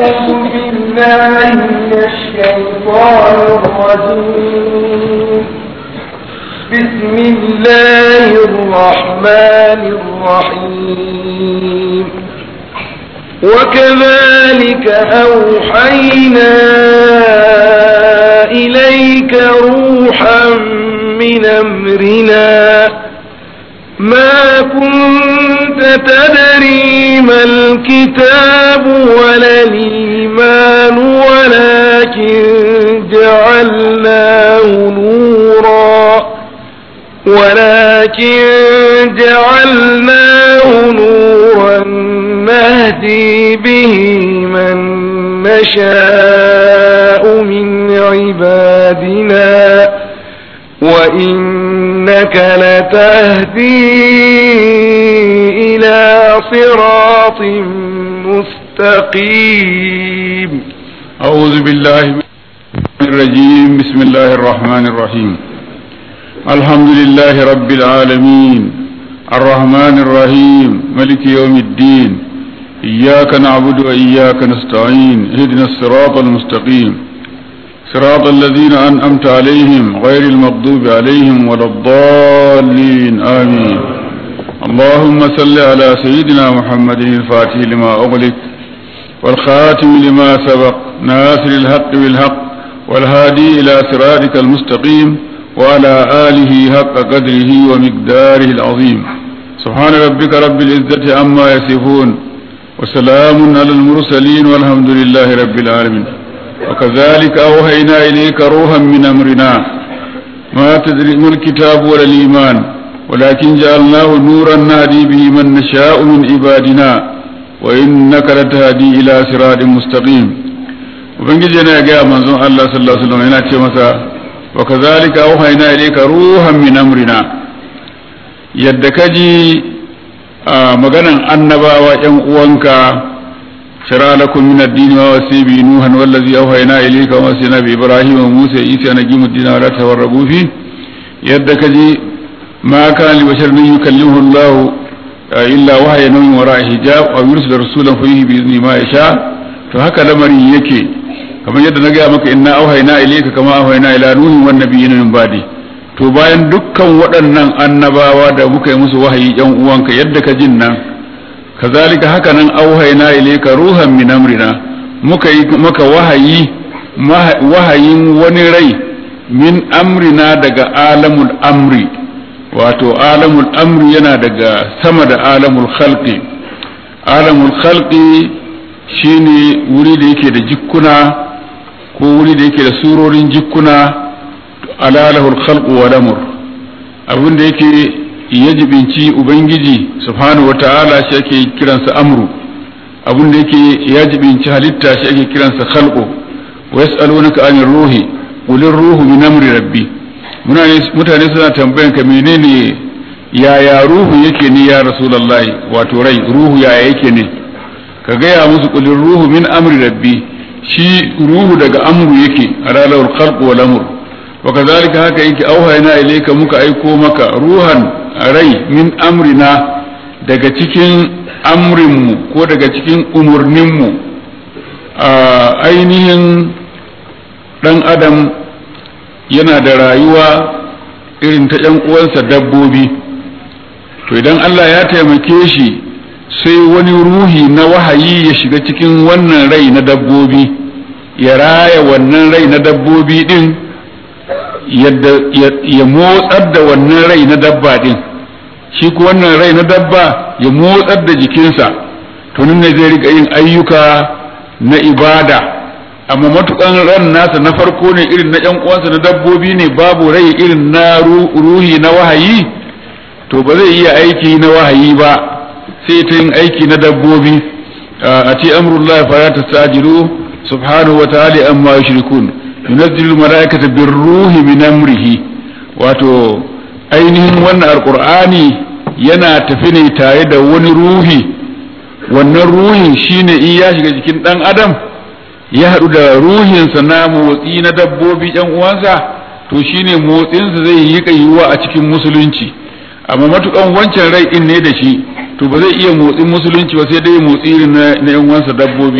أعوذ بالله من الشيطان الرجيم. بسم الله الرحمن الرحيم. وكذلك أوحينا إليك روحا من أمرنا ما كنت تدري ما الكتاب ولا الإيمان ولكن جعلناه نورا نهدي به من نشاء من عبادنا وإنك لتهدي إلى صراط مستقيم. أعوذ بالله من الرجيم. بسم الله الرحمن الرحيم. الحمد لله رب العالمين الرحمن الرحيم ملك يوم الدين إياك نعبد وإياك نستعين اهدنا الصراط المستقيم صراط الذين أنعمت عليهم غير المغضوب عليهم ولا الضالين آمين. اللهم صل على سيدنا محمد الفاتح لما أغلق والخاتم لما سبق ناصر الحق بالحق والهادي إلى صراطك المستقيم وعلى آله حق قدره ومقداره العظيم. سبحان ربك رب العزة عما يصفون وسلام على المرسلين والحمد لله رب العالمين. وكذلك أوحينا إليك روحا من أمرنا ما تدري ما الكتاب ولا الإيمان ولكن جعلناه نورا نهدي به من نشاء من عبادنا وإنك لتهدي إلى صراط مستقيم. وبنجي أنا جاء منزون الله صلى الله عليه وسلم هنا تشمسا وكذلك أوحينا إليك روحا من أمرنا يدكجي مغنى النبا وجن uwanka شرع لكم من الدين ما وصي به نوحا والذي أوحينا إليك وما وصينا بإبراهيم وموسى وعيسى أن أقيموا الدين ولا تفرقوا فيه يدكجي ما كان لبشر أن يكلمه الله إلا وحيا من وراء حجاب أو يرسل رسولا فيه بإذن ما يشاء فهكذا لمري yake kamar yadda na gaya maka inna auhayna ilayka kama auhayna ila nuhin wan nabiyyin min ba'di. To bayan dukkan waɗannan annabawa da muka yi musu wahayi yan uwanka yadda ka jin nan kazalika haka nan auhayna ilayka ruhan min amrina muka yi maka wahayin wani rai min amrina daga alamul amri, wato alamul amri yana daga sama da alamul khalqi. Alamul khalqi shine wuri da yake da jikkuna ko wuri da yake da surorin jikkuna, alalahul khalqu wal amr, abin da yake ya jibinci ubangiji subhanahu wataala shi ake kiransa amru, abin da yake ya jibinci halitta shi ake kiransa khalqu. wa yas'alunaka anir ruhi qulir ruhu min amri rabbi. Mutane suna tambayan ka menene yaya ruhu yake ne ya rasulullahi, wato rai ruhu yaya yake ne, ka gaya musu qulir ruhu min amri rabbi, shi ruhu daga amru yake, alalahul khalqu wal amr. wa kazalika haka yake auhayna ilayka muka aiko maka ruhan rai min amrina daga cikin amrinmu ko daga cikin umurninmu. Ainihin dan adam yana da rayuwa irin ta ƴan uwansa dabbobi, to idan Allah ya taimake shi sai wani ruhi na wahayi ya shiga cikin wannan rai na dabbobi, ya raya wannan rai na dabbobi din, yadda ya motsar da wannan rai na dabba din, shi ko wannan rai na dabba ya motsar da jikinsa, to nan ne zai rika yin ayyuka na ibada. Amma matukan ran nasa na farko ne irin na ƴan uwansa na dabbobi ne, babu rai irin na ruhi na wahayi, to ba zai iya aiki na wahayi ba, sai ta yin aiki na dabbobi. ati amrullahi fala tastajilu subhanahu wa ta'ala amma yushrikun yunazzilu malaikata birruhi min amrihi. Wato ainihin wannan alqur'ani yana tafi ne tare da wani ruhi, wannan ruhin shine in ya shiga jikin dan adam ya haɗu da ruhinsa na motsi na dabbobi ɗan uwansa, to shine motsinsa zai yi kayuwa a cikin musulunci. Amma matukan wancan rai din ne da shi, to ba zai iya motsin musulunci ba, sai dai motsi irin na yan uwansa dabbobi.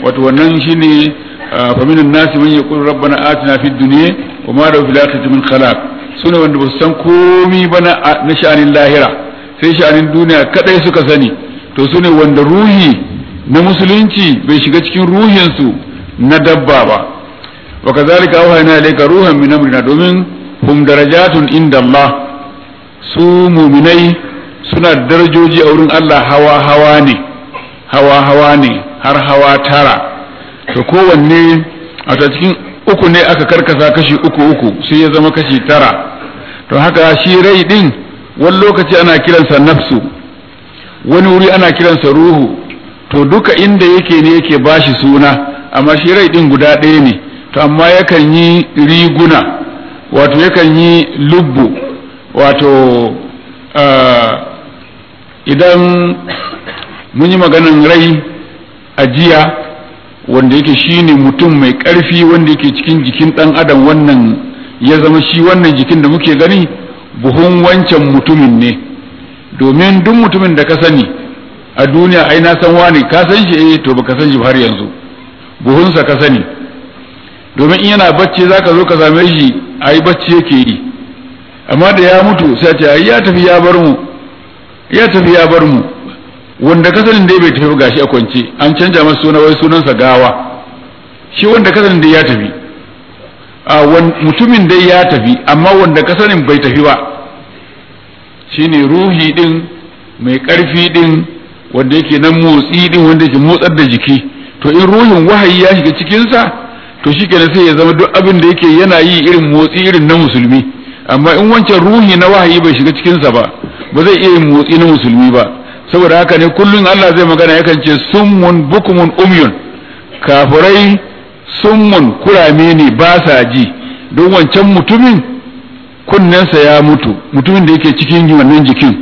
wato wannan shine fa minan nasi man yaqulu rabbana atina fid dunya wa ma lahu fil akhirati min khalaq sune wanda ba su san komi ba na sha'anin lahira sai sha'anin duniya kadai suka sani to sune wanda ruhi na musulunci bai shiga cikin ruhinsu na dabba ba wa kazalika awhayna ilayka ruhan min amrina domin hum darajatun inda Allah su mu'minai suna darajoji a wurin Allah hawa hawa ne har hawa tara to kowanne a cikin uku ne aka karkasa kashi uku sai ya zama kashi tara to haka shi rai din wani lokaci ana kiransa nafsu wani wuri ana kiransa ruhu to duka inda yake ne yake bashi suna amma shi rai din guda ɗaya ne to amma yakan yi riguna wato yakan yi lubbu wato idan mun yi maganan rai a jiya wanda yake shine mutum mai ƙarfi wanda yake cikin jikin ɗan adam wannan ya zama shi wannan jikin da muke gani buhun wancan mutumin ne domin duk mutumin da ka sani a duniya ai na san wani ka san shi to baka san shi har yanzu buhunsa ka sani domin in yana bacci zaka zo ka same shi ai bacci yake yi amma da ya mutu sai ce ai ya tafi ya bar mu wanda ka sanin dai bai tafi gashi a kwance an canja masa suna wai sunansa gawa shi wanda ka sanin dai ya tafi mutumin dai ya tafi amma wanda ka sanin bai tafi ba shine ruhi din mai karfi din wanda yake nan motsi din wanda yake motsar da jiki to in ruhin wahayi ya shiga cikin sa to shikenan sai ya zama duk abin da yake yana yi irin motsi irin na musulmi amma in wancan ruhi na wahayi bai shiga cikin sa ba zai iya yin motsi na musulmi ba saboda haka ne kullun Allah zai magana yakan ce summun bukumun umyun kafirai summun kurame ne ba sa ji don wancan mutumin kunnensa ya mutu mutumin da yake cikin wannan jikin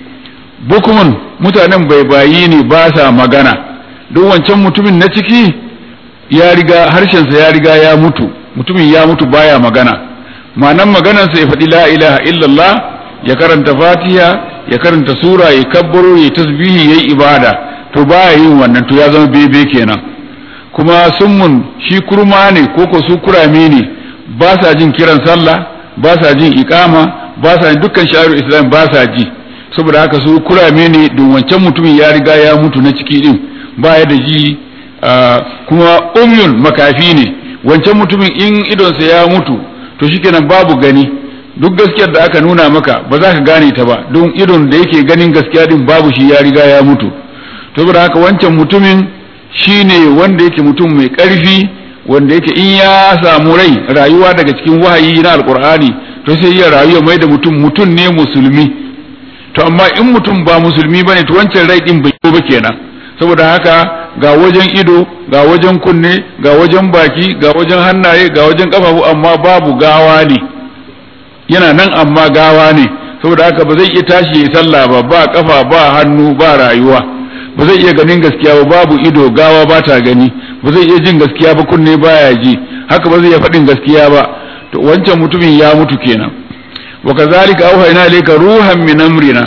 bukumun mutanen baibayi ne ba sa magana don wancan mutumin na ciki ya riga harshensa ya riga ya mutu mutumin ya mutu baya magana ma'anan maganarsa ya faɗi la ilaha illallah ya karanta fatiha ya karanta sura ya kabbaro ya tasbihi ya yi ibada to baya yin wannan to ya zama bebe kenan kuma summun shi kurma ne ko su kurame ne ba sa jin kiran sallah ba sa jin iqama ba sa dukkan sha'irul islam ba sa ji saboda haka su kurame ne don wancan mutumin ya riga ya mutu na ciki din baya da ji kuma umyun makafi ne wancan mutumin in idonsa ya mutu to shikenan babu gani duk gaskiyar da aka nuna maka ba za ka gane ta ba don idon da yake ganin gaskiya din babu shi ya riga ya mutu saboda haka wancan mutumin shine wanda yake mutum mai ƙarfi wanda yake in ya samu rai rayuwa daga cikin wahayi na alkur'ani to sai ya rayuwa mai da mutum ne musulmi to amma in mutum ba musulmi bane to wancan rai din bai ba kenan saboda haka ga wajen ido ga wajen kunne ga wajen baki ga wajen hannaye ga wajen kafafu amma babu gawa ne yana nan amma gawa ne saboda haka ba zai iya tashi ya sallah ba kafa ba hannu ba rayuwa ba zai iya ganin gaskiya ba babu ido gawa ba ta gani ba zai iya jin gaskiya ba kunne baya ji haka ba zai iya faɗin gaskiya ba to wancan mutumin ya mutu kenan wa kazalika auhayna ilayka ruhan min amrina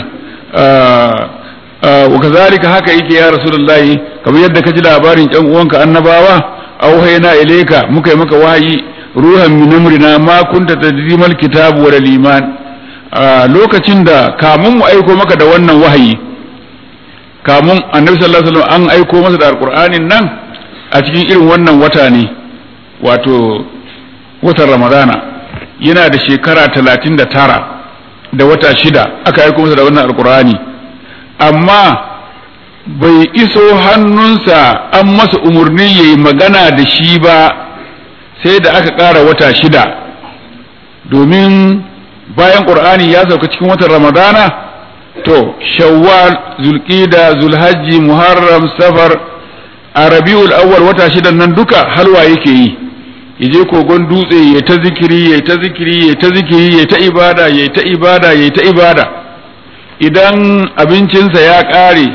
wa kazalika haka yake ya rasulullahi kamar yadda ka ji labarin ƴan uwanka annabawa auhayna ilayka muka yi maka wahayi ruhan min amrina ma kunta tadrimal kitab wal iman lokacin da kamun mu aiko maka da wannan wahayi kamun annabi sallallahu alaihi wasallam an aiko masa da alqur'anin nan a cikin irin wannan wata ne wato watan ramadana yana da shekara 39 da wata 6 aka aiko masa da wannan alqur'ani amma bai iso hannunsa an masa umurni yayi magana da shi ba sai da aka ƙara wata 6 domin bayan qur'ani ya sauka cikin watan ramadana to shawwal zulqida zulhajji muharram safar arabiul awwal wata 6 nan duka halwa yake yi yaje kogon dutse ya ta zikiri ya ta zikiri ya ta zikiri ya ta ibada ya ta ibada ya ta ibada idan abincinsa ya ƙare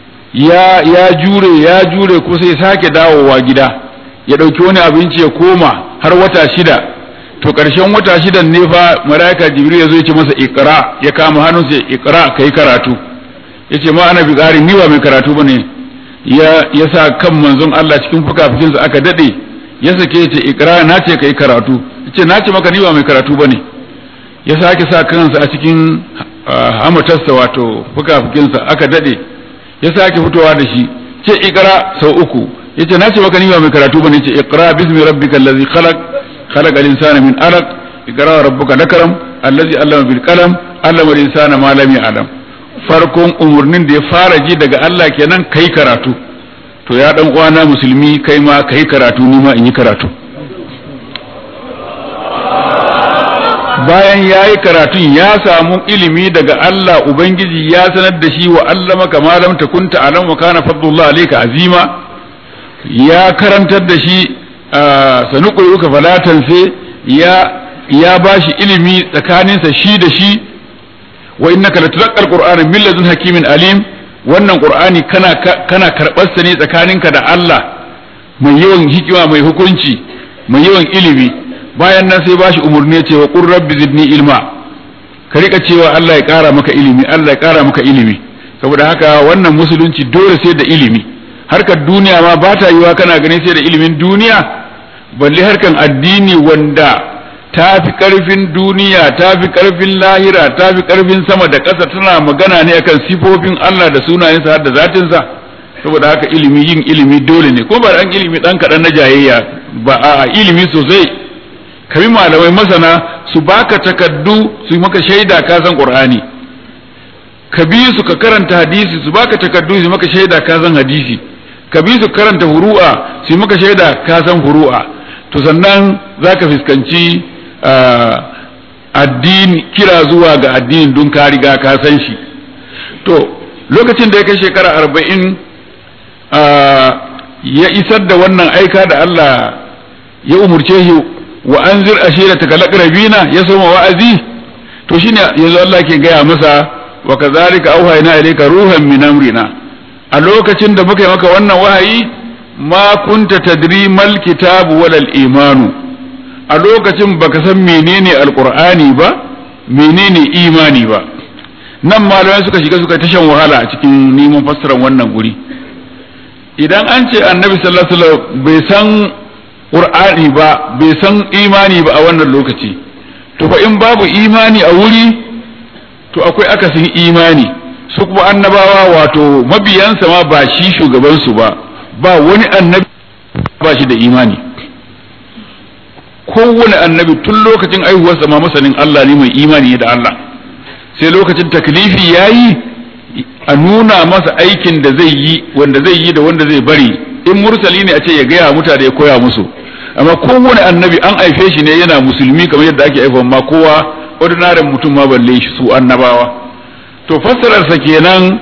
ya jure ko sai sake dawowa gida ya ɗauki wani abinci ya koma har wata 6 to ƙarshen wata 6 ne fa malaika jibril ya zo ya ce masa iqra ya kama hannunsa iqra kai karatu yace ma ana bi ƙari ni ba mai karatu bane ya sa kan manzon Allah cikin fukafukinsa aka dade ya sake ce ikra na ce kai karatu ce na ce maka ni ba mai karatu bane ya sake sa kansa a cikin hamatarsa wato fukafukinsa aka dade ya sake fitowa da shi ce ikra sau uku yace na ce maka ni ba mai karatu bane ce ikra bismi rabbikal ladzi khalaqal insana min alaq ikra rabbuka lakram allazi allama bil qalam allama al insana ma lam ya'lam farkon umurnin da ya fara ji daga Allah kenan kai karatu to ya dan uwana musulmi kai ma kai karatu ni ma in yi karatu bayan yayi karatun ya samu ilimi daga Allah ubangiji ya sanar da shi wa allama kama lam takunta alam wa kana fadlullah alayka azima ya karantar da shi sanuquluka falatan sai ya bashi ilimi tsakaninsa shi da shi wa innaka latulqal qur'ana min ladun hakimin alim wannan qur'ani kana karbar sa ne tsakaninka da Allah mai yawan hikima mai hukunci mai yawan ilimi bayan nan sai bashi umurni cewa qur rabbi zidni ilma ka rika cewa Allah ya kara maka ilimi Allah ya kara maka ilimi saboda haka wannan musulunci dole sai da ilimi harkar duniya ma ba ta yiwa kana ganin sai da ilimin duniya balle harkan addini wanda ta fi ƙarfin duniya ta fi ƙarfin lahira ta fi ƙarfin sama da ƙasa tana magana ne akan sifofin Allah da sunayensa har da zatinsa saboda haka ilimi yin ilimi dole ne ko ba dan ilimi dan kaɗan na jayayya ba a ilimi sosai kabi malamai masana su baka takaddu su maka shaida ka san Qur'ani ka bi su ka karanta hadisi su baka takaddu su maka shaida ka san hadisi ka bi su karanta furu'a su maka shaida ka san furu'a to sannan zaka fuskanci addini kira zuwa ga addinin don ka riga ka san shi to lokacin da ya kai shekara 40 ya isar da wannan aika da Allah ya umurce shi wa anzir ashirataka laqrabina ya soma wa'azi to shine yanzu Allah ke gaya masa wa kazalika auhayna ilayka ruhan min amrina a lokacin da muka yi maka wannan wahayi ma kunta tadri mal kitabu wal imanu a lokacin baka san menene alqur'ani ba menene imani ba nan malamai suka shiga suka tashan wahala a cikin neman fassarar wannan guri idan an ce annabi sallallahu alaihi wasallam bai san qur'ani ba bai san imani ba a wannan lokaci to fa in babu imani a wuri to akwai akasin imani su kuma annabawa wato mabiyansa ma ba shi shugaban su ba wani annabi ba shi da imani kowane annabi tun lokacin aihuwarsa ma masanin Allah ne mai imani da Allah sai lokacin taklifi yayi a nuna masa aikin da zai yi wanda zai yi da wanda zai bari in mursali ne a ce ya gaya mutane ya koya musu amma kowane annabi an aife shi ne yana musulmi kamar yadda ake aifan ma kowa ordinary mutum ma balle shi su annabawa to fassararsa kenan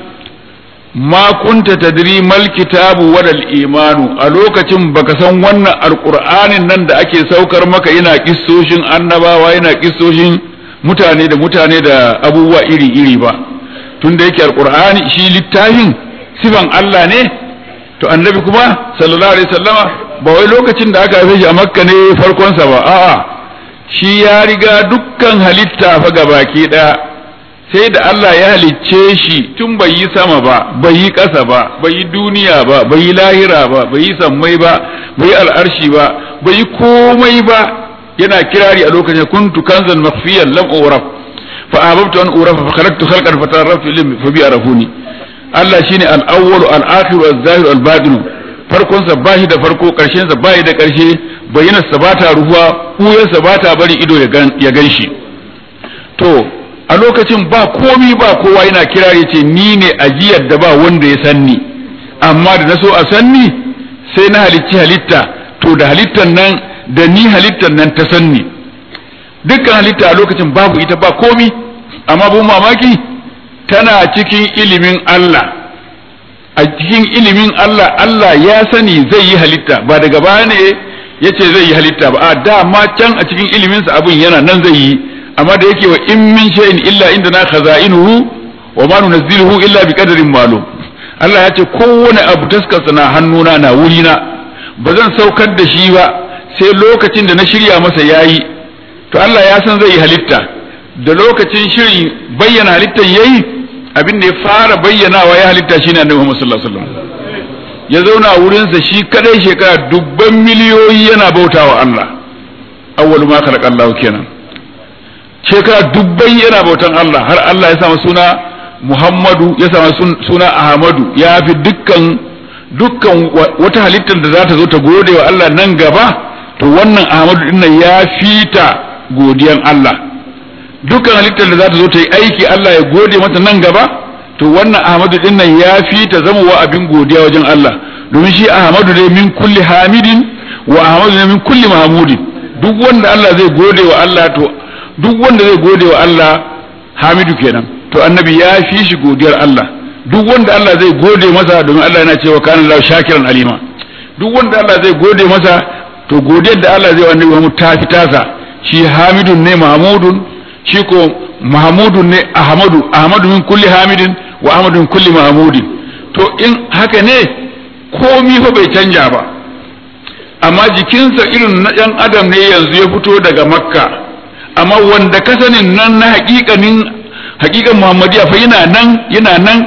ma kunta tadri mal kitabu wal imanu a lokacin baka san wannan alqur'anin nan da ake saukar maka yana kissoshin annabawa yana kissoshin mutane da abubuwa iri ba tunda yake alqur'ani shi littafin sifan Allah ne to annabi kuma sallallahu alaihi wasallama ba wai lokacin da aka haife shi a makka ne farkon sa ba a'a shi ya riga dukkan halitta fa gabaki daya sai da Allah ya halicce shi tun bai yi sama ba bai yi ƙasa ba bai yi duniya ba bai yi lahira ba bai yi sammai ba bai yi al'arshi ba bai yi komai ba yana kirari a lokacin kuntu kanzan makhfiyan lam uraf fa ahbabtu an urafa fa khalaqtu khalqan fa taraftu lim fa bi arafuni Allah shine al-awwal al-akhir al-zahir al-batin farkon sa bashi da farko karshen sa bai da karshe bayyana sa bata ruhuwa kuyar sa bata bari ido ya ganshi to a lokacin ba komi ba kowa yana kirari ce ni ne ajiyar da ba wanda ya sanni amma da na so a sanni sai na halicci halitta to da halittan nan da ni halittan nan ta sanni dukkan halitta a lokacin babu ita ba komi amma bu mamaki tana cikin ilimin Allah a cikin ilimin Allah Allah ya sani zai yi halitta ba daga baya ne yace zai yi halitta ba a dama can a cikin iliminsa abin yana nan zai yi amma da yake wa in min shay'in illa indana khaza'inuhu wa ma nunazziluhu illa bi qadarin ma'lum Allah ya ce kowane abu taskarsa na hannuna na wurina ba zan saukar da shi ba sai lokacin da na shirya masa yayi to Allah ya san zai yi halitta da lokacin shirin bayyana halittar yayi abin da ya fara bayyanawa ya halitta shine Annabi Muhammad sallallahu alaihi wasallam ya zauna wurinsa shi kadai shekara dubban miliyoyi yana bautawa Allah awwalu ma khalaqa Allah kenan shekara dubbai yana bautan Allah har Allah ya sa suna Muhammadu ya sa suna Ahmadu ya fi dukkan wata halittar da za ta zo ta gode wa Allah nan gaba to wannan Ahmadu din nan ya fita godiyan Allah dukkan halittar da za ta zo ta yi aiki Allah ya gode mata nan gaba to wannan Ahmadu din nan ya fita zama wa abin godiya wajen Allah domin shi Ahmadu ne min kulli hamidin wa Ahmadu ne min kulli mahmudin duk wanda Allah zai gode wa Allah to duk wanda zai gode wa Allah hamidu kenan to annabi ya fi shi godiyar Allah duk wanda Allah zai gode masa domin Allah yana cewa kana lahu shakiran alima duk wanda Allah zai gode masa to godiyar da Allah zai wa annabi Muhammad ta fi tasa shi hamidun ne mahmudun shi ko mahmudun ne ahmadu min kulli hamidin wa ahmadu min kulli mahmudin to in haka ne komi fa bai canja ba amma jikinsa irin na ɗan adam ne yanzu ya fito daga makka amma wanda ka sanin nan na hakikan muhammadiya fa yana nan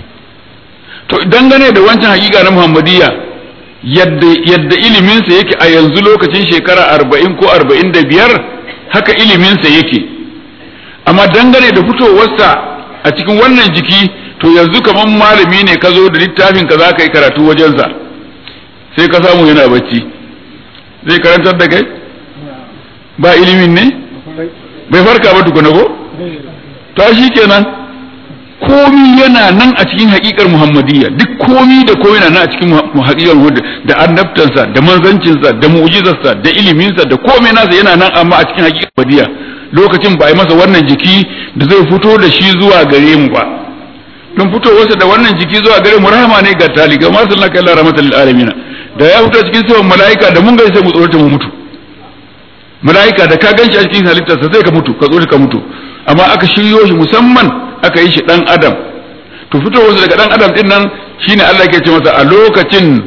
to dangane da wancan hakika na muhammadiya yadda iliminsa yake a yanzu lokacin shekara 40 ko 45 haka iliminsa yake amma dangane da fitowarsa a cikin wannan jiki to yanzu kaman malami ne ka zo da littafin ka za ka yi karatu wajensa sai ka samu yana bacci zai karantar da kai ba ilimin ne bai farka ba tukuna ko to shi kenan komi yana nan a cikin haƙiƙar muhammadiyya duk komi da komi na nan a cikin haƙiƙar muhammad da annabtansa da manzancinsa da mu'jizarsa da iliminsa da komai nasa yana nan amma a cikin haƙiƙar muhammadiyya lokacin ba a yi masa wannan jiki da zai fito da shi zuwa gare mu ba don fitowarsa da wannan jiki zuwa gare mu rahama ne ga taliga ma sallaka illa rahmatan lil alamin da ya fito cikin sifan mala'ika da mun ga sai mu tsorata mu mutu mala'ika da ka ganshi a cikin halittarsa sai ka mutu ka tsorata ka mutu amma aka shiryo shi musamman aka yi shi dan adam to fitowarsa daga dan adam din nan shine Allah yake ce masa a lokacin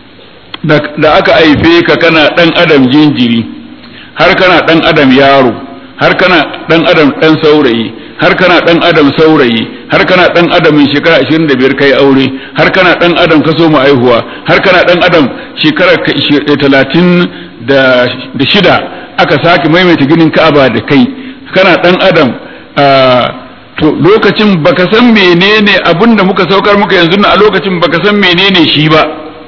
da aka haife ka kana dan adam jinjiri har kana dan adam yaro har kana dan adam dan saurayi har kana dan adam saurayi har kana dan adam mai shekara 25 kai aure har kana dan adam ka so mu aihuwa har kana dan adam shekara 36 aka sake maimaita ginin Ka'aba da kai kana dan adam to lokacin baka san menene abinda muka saukar muka yanzu a lokacin baka san menene shi ba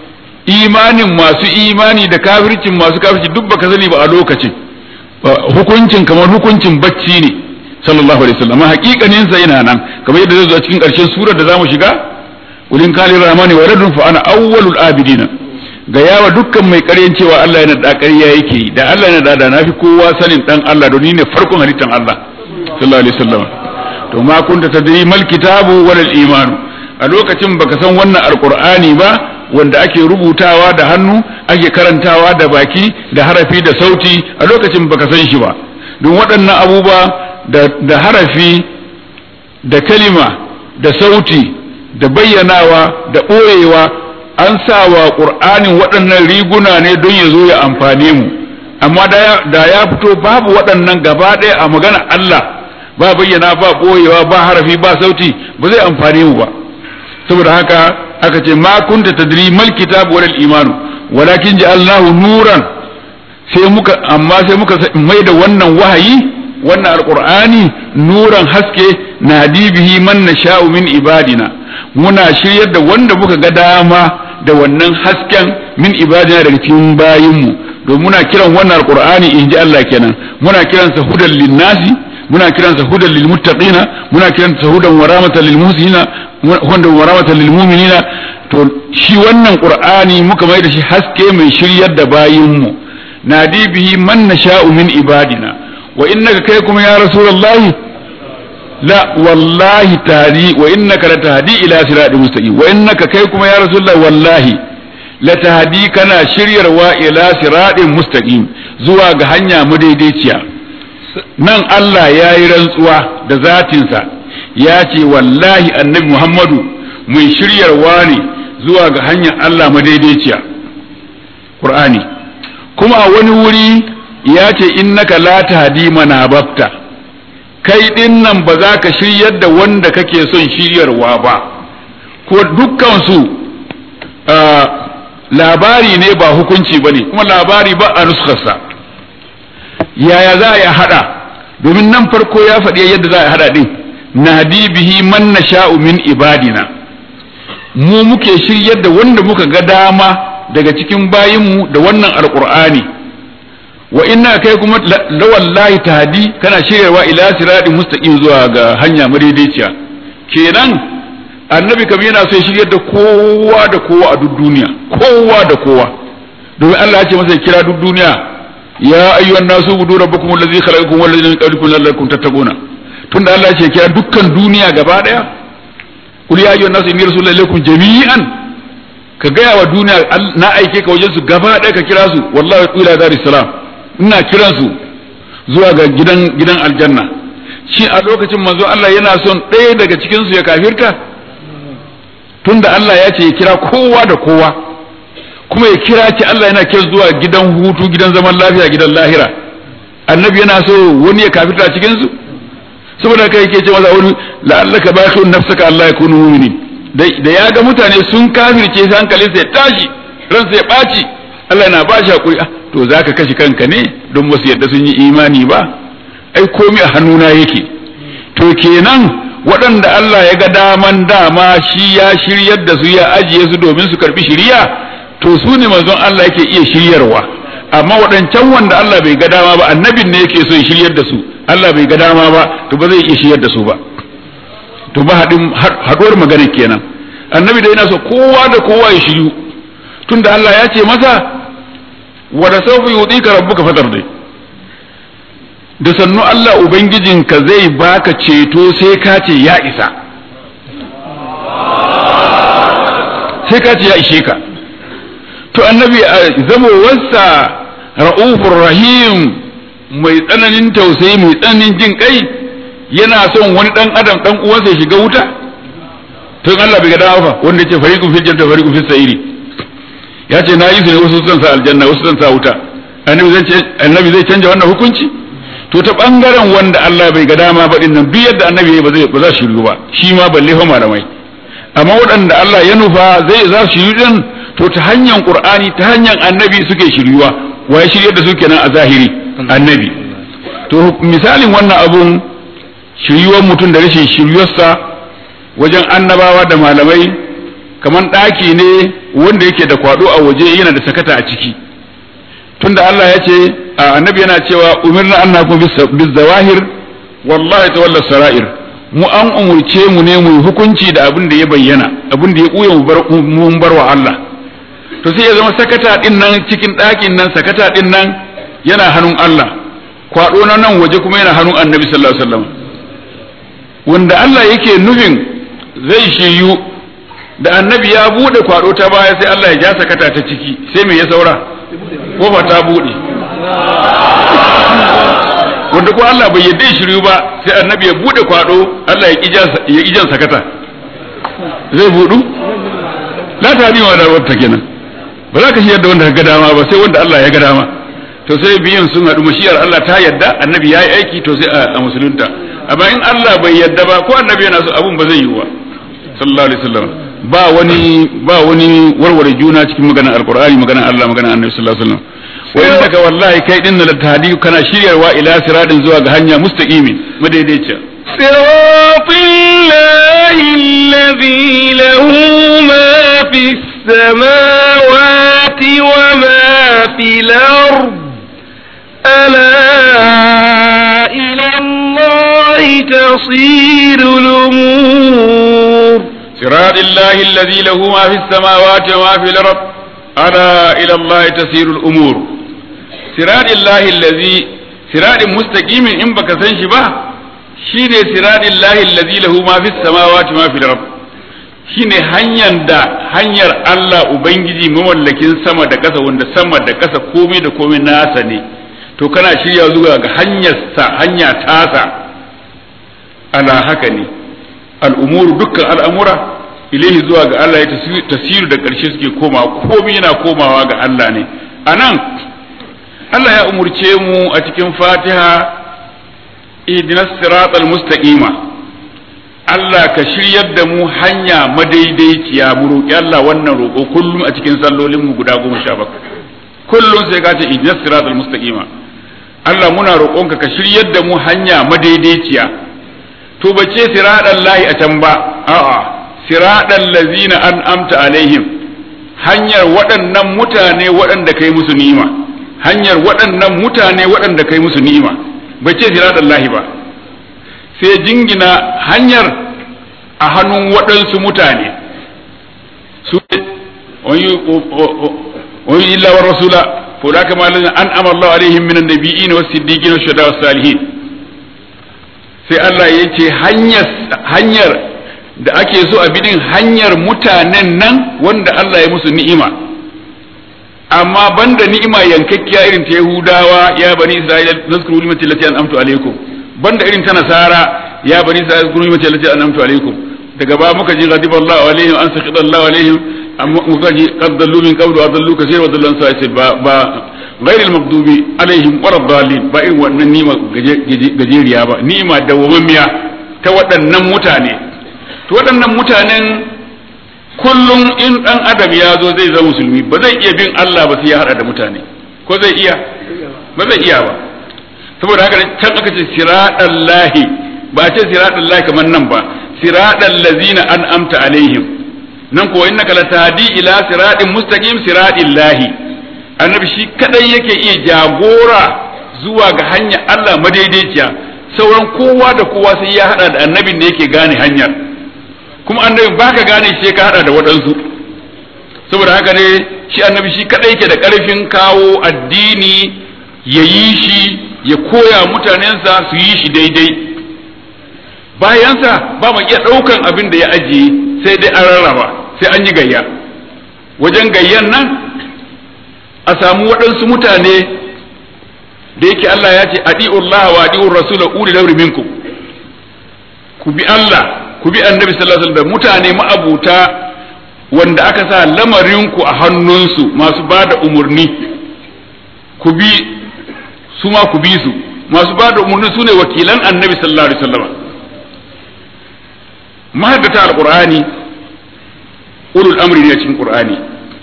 imanin masu imani da kafircin masu kafirci duk baka sani ba a lokacin hukuncin kamar hukuncin bacci ne sallallahu alaihi wasallam hakikanin sa yana nan kamar yadda zai zo a cikin karshen surar da zamu shiga ulin kali rahmani wa radun fa ana awwalul abidin ga yawa dukkan mai ƙaryan cewa Allah yana da ƙarya yake da Allah yana da nafi kowa sanin dan Allah don ni ne farkon halittan Allah sallallahu alaihi wasallam to ma kunta tadri mal kitabu wal iman a lokacin baka san wannan alqur'ani ba wanda ake rubutawa da hannu ake karantawa da baki da harafi da sauti a lokacin baka san shi ba don waɗannan abubuwa da harafi da kalima da sauti da bayyanawa da ɓoyewa an sa wa ƙur'anin waɗannan riguna ne don ya zo ya amfane mu amma da ya fito babu waɗannan gaba ɗaya a magana Allah ba bayyana ba ɓoyewa ba harafi ba sauti ba zai amfane mu ba saboda haka aka ce ma kunta tadri mal kitab wal iman walakin ja'alnahu nuran sai muka mai da wannan wahayi wannan alqur'ani nuran haske nadi bihi man nasha'u min ibadina muna shiryar da wanda muka ga dama da wannan hasken min ibadina daga cikin bayinmu don muna kiran wannan alqur'ani inji Allah kenan muna kiransa hudan linnasi muna kiransa hudan lilmuttaqina muna kiransa hudan wa rahmatan lil muhsinina hudan wa rahmatan lil mu'minina to shi wannan qur'ani muka mai da shi haske mai shiryar da bayinmu nadi bihi man nasha'u min ibadina wa innaka kai kuma ya rasulullahi la wallahi tahdi wa innaka latahdi ila siratin mustaqim wa innaka kai kuma ya rasulullahi wallahi latahdi kana shiryarwa ila siratin mustaqim zuwa ga hanya madaidaiciya nan Allah ya yi rantsuwa da zatinsa ya ce wallahi annabi Muhammadu mai shiryarwa ne zuwa ga hanyar Allah madaidaiciya Qur'ani kuma a wani wuri ya ce innaka la tahdi man ahbabta kai din nan ba za ka shiryar da wanda kake son shiryarwa ba ko dukkan su labari ne ba hukunci bane kuma labari ba a nuskarsa yaya za a hada domin nan farko ya faɗi yadda za a hada din nahdi bihi man nasha'u min ibadina mu muke shiryar da wanda muka ga dama daga cikin bayinmu da wannan alqur'ani wa inna kai kuma lawallahi tahdi kana shiryarwa ila siratin mustaqim zuwa ga hanya madaidaiciya kenan annabi kam yana so ya shiryar da kowa da kowa a duk duniya kowa da kowa domin Allah ya ce masa kira duk duniya ya ayyuhan nasu budu rabbakum allazi khalaqakum wal ladzina min qablikum la'allakum tattaquna tunda Allah ya ce kira dukkan duniya gaba daya kul ya ayyuhan nasu inni rasulullahi ilaykum jami'an ka gaya wa duniya na aike ka wajen su gaba daya ka kira su wallahi ila daris salam ina kiran su zuwa ga gidan aljanna shi a lokacin manzo Allah yana son ɗaya daga cikin su ya kafirta tunda Allah ya ce ya kira kowa da kowa kuma ya kira ci Allah yana kira zuwa gidan hutu gidan zaman lafiya gidan lahira annabi yana so wani ya kafirta cikin su saboda kai yake ce masa wani la'allaka bakhun nafsaka Allah ya kunu mu'minin da ya ga mutane sun kafirce sai hankalinsa ya tashi ransa ya baci Allah yana ba shi hakuri to zaka kashi kanka ne don wasu yadda sun yi imani ba ai komai a hannuna yake to kenan waɗanda Allah ya ga daman dama shi ya shiryar da su ya ajiye su domin su karbi shiriya to su ne manzon Allah yake iya shiryarwa amma waɗancan wanda Allah bai ga dama ba annabin ne yake so ya shiryar da su Allah bai ga dama ba to ba zai iya shiryar da su ba to ba haɗuwar magana kenan annabi da yana so kowa da kowa ya shiryu tunda Allah ya ce masa wa da sawfa yutika rabbuka fatardi da sannu Allah ubangijinka zai baka ceto sai ka ce ya isa sai ka ce ya ishe ka to annabi zamowarsa ra'ufur rahim mai tsananin tausayi mai tsananin jin kai yana son wani dan adam dan uwansa ya shiga wuta to Allah bai ga dama fa wanda yace fariqun fil jannati fariqun fis sa'iri ya ce na yi su ne wasu zan sa aljanna wasu zan sa wuta annabi zai canja wannan hukunci to ta bangaren wanda Allah bai ga dama ba din nan duk yadda annabi ba za shi shiru ba shi ma balle fa malamai amma waɗanda Allah ya nufa za su shiru din to ta hanyar Qur'ani ta hanyar annabi suke shiryuwa waye shiryar da su kenan a zahiri annabi to misalin wannan abun shiryuwar mutum da rashin shiryuwarsa wajen annabawa da malamai kaman ɗaki ne wanda yake da kwado a waje yana da sakata a ciki tunda Allah ya ce annabi yana cewa umirna an nakum biz zawahir wallahi tawalla sarair mu an umurce mu ne mu hukunci da abin da ya bayyana abin da ya kuya mu bar wa Allah to sai ya zama sakata din nan cikin ɗakin nan sakata din nan yana hannun Allah kwado na nan waje kuma yana hannun annabi sallallahu alaihi wasallam wanda Allah yake nufin zai shiryu da annabi ya bude kwado ta baya sai Allah ya ja sakata ta ciki sai me ya saura kofa ta bude wanda ko Allah bai yadda shiryu ba sai annabi ya bude kwado Allah ya ijan sakata zai budu la ta ni wa da wata kenan ba za ka shi yadda wanda ka ga dama ba sai wanda Allah ya ga dama to sai biyan sun haɗu mashiyar Allah ta yadda annabi ya yi aiki to sai a musulunta amma in Allah bai yadda ba ko annabi yana so abun ba zai yi wa sallallahu alaihi wasallam ba wani warware juna cikin maganar alqur'ani maganar Allah maganar annabi sallallahu alaihi wasallam wa innaka wallahi kai din da tahdi kana shiryarwa ila siratin zuwa ga hanya mustaqimi madaidaiciya siratillahi alladhi lahu ma fis samawati wa ma fil ard ala ila allahi tasirul umur صراط الله الذي له ما في السماوات وما في الأرض ألا إلى الله تسير الأمور صراط الله الذي صراط مستقيم إن بك سنشبه شين صراط الله الذي له ما في السماوات وما في الأرض shine hanyar da hanyar Allah Ubangiji mamallakin sama da ƙasa wanda sama da ƙasa komai da komai nasa ne to kana shirya zuwa ga hanya tasa ala haka ne al'umuru dukkan al'amura ilaihi zuwa ga Allah ya tasiru da ƙarshe suke komawa komai yana komawa ga Allah ne a nan Allah ya umurce mu a cikin fatiha ihdinas siratal mustaqima Allah ka shiryar da mu hanya madaidaiciya mu roƙi Allah wannan roƙo kullum a cikin sallolin mu guda 17 kullum sai ka ce ihdinas siratal mustaqima Allah muna roƙonka ka shiryar da mu hanya madaidaiciya to bace siratal lahi a can ba a'a siratal ladzina an'amta alaihim hanyar waɗannan mutane waɗanda kai musu ni'ima hanyar waɗannan mutane waɗanda kai musu ni'ima bace siratal lahi ba sai jingina hanyar a hannun waɗansu mutane su wani illa wa rasula ko da kama an amallahu alaihim minan nabiyyin was siddiqin was shuhada was salihin sai Allah ya ce hanyar da ake so a bidin hanyar mutanen nan wanda Allah ya musu ni'ima amma banda ni'ima yankakkiya irin ta Yahudawa ya bani Isra'ila nazkuru ni'mati allati an'amtu alaikum banda irin ta Nasara ya bani Isra'ila nazkuru ni'mati allati an'amtu alaikum daga ba muka ji ghadiballahu alaihim an sakhidallahu alaihim muka ji qad dallu min qablu wa dallu kaseer wa dallu an sa'a ba ghairil maghdubi alaihim waladdallin ba irin wannan ni'ima gajeriya ba ni'ima dawwammiya ta waɗannan mutane to waɗannan mutanen kullum in dan adam ya zo zai zama musulmi ba zai iya bin Allah ba sai ya hada da mutane ko zai iya ba zai iya ba saboda haka can aka ce siratal lahi ba ce siratal lahi kamar nan ba siratal ladzina an'amta alaihim nan ko innaka latahdi ila siratin mustaqim siratil lahi annabi shi kadai yake iya jagora zuwa ga hanya Allah madaidaiciya sauran kowa da kowa sai ya hada da annabin da yake gane hanyar kuma annabi baka gane shi ka hada da waɗansu saboda haka ne shi annabi shi kadai yake da ƙarfin kawo addini ya yi shi ya koya mutanensa su yi shi daidai bayansa ba mu iya ɗaukan abin da ya ajiye sai dai an rarraba sai an yi gayya wajen gayyan nan a samu waɗansu mutane da yake Allah ya ce adi'ullaha wa adi'ur rasula ulil amri minkum ku bi Allah ku bi annabi sallallahu alaihi wasallam mutane ma'abuta wanda aka sa lamarinku a hannunsu masu bada umurni ku bi su ma ku bi su masu bada umurni su ne wakilan annabi sallallahu alaihi wasallam mahaddata alqur'ani ulul amri ne cikin qur'ani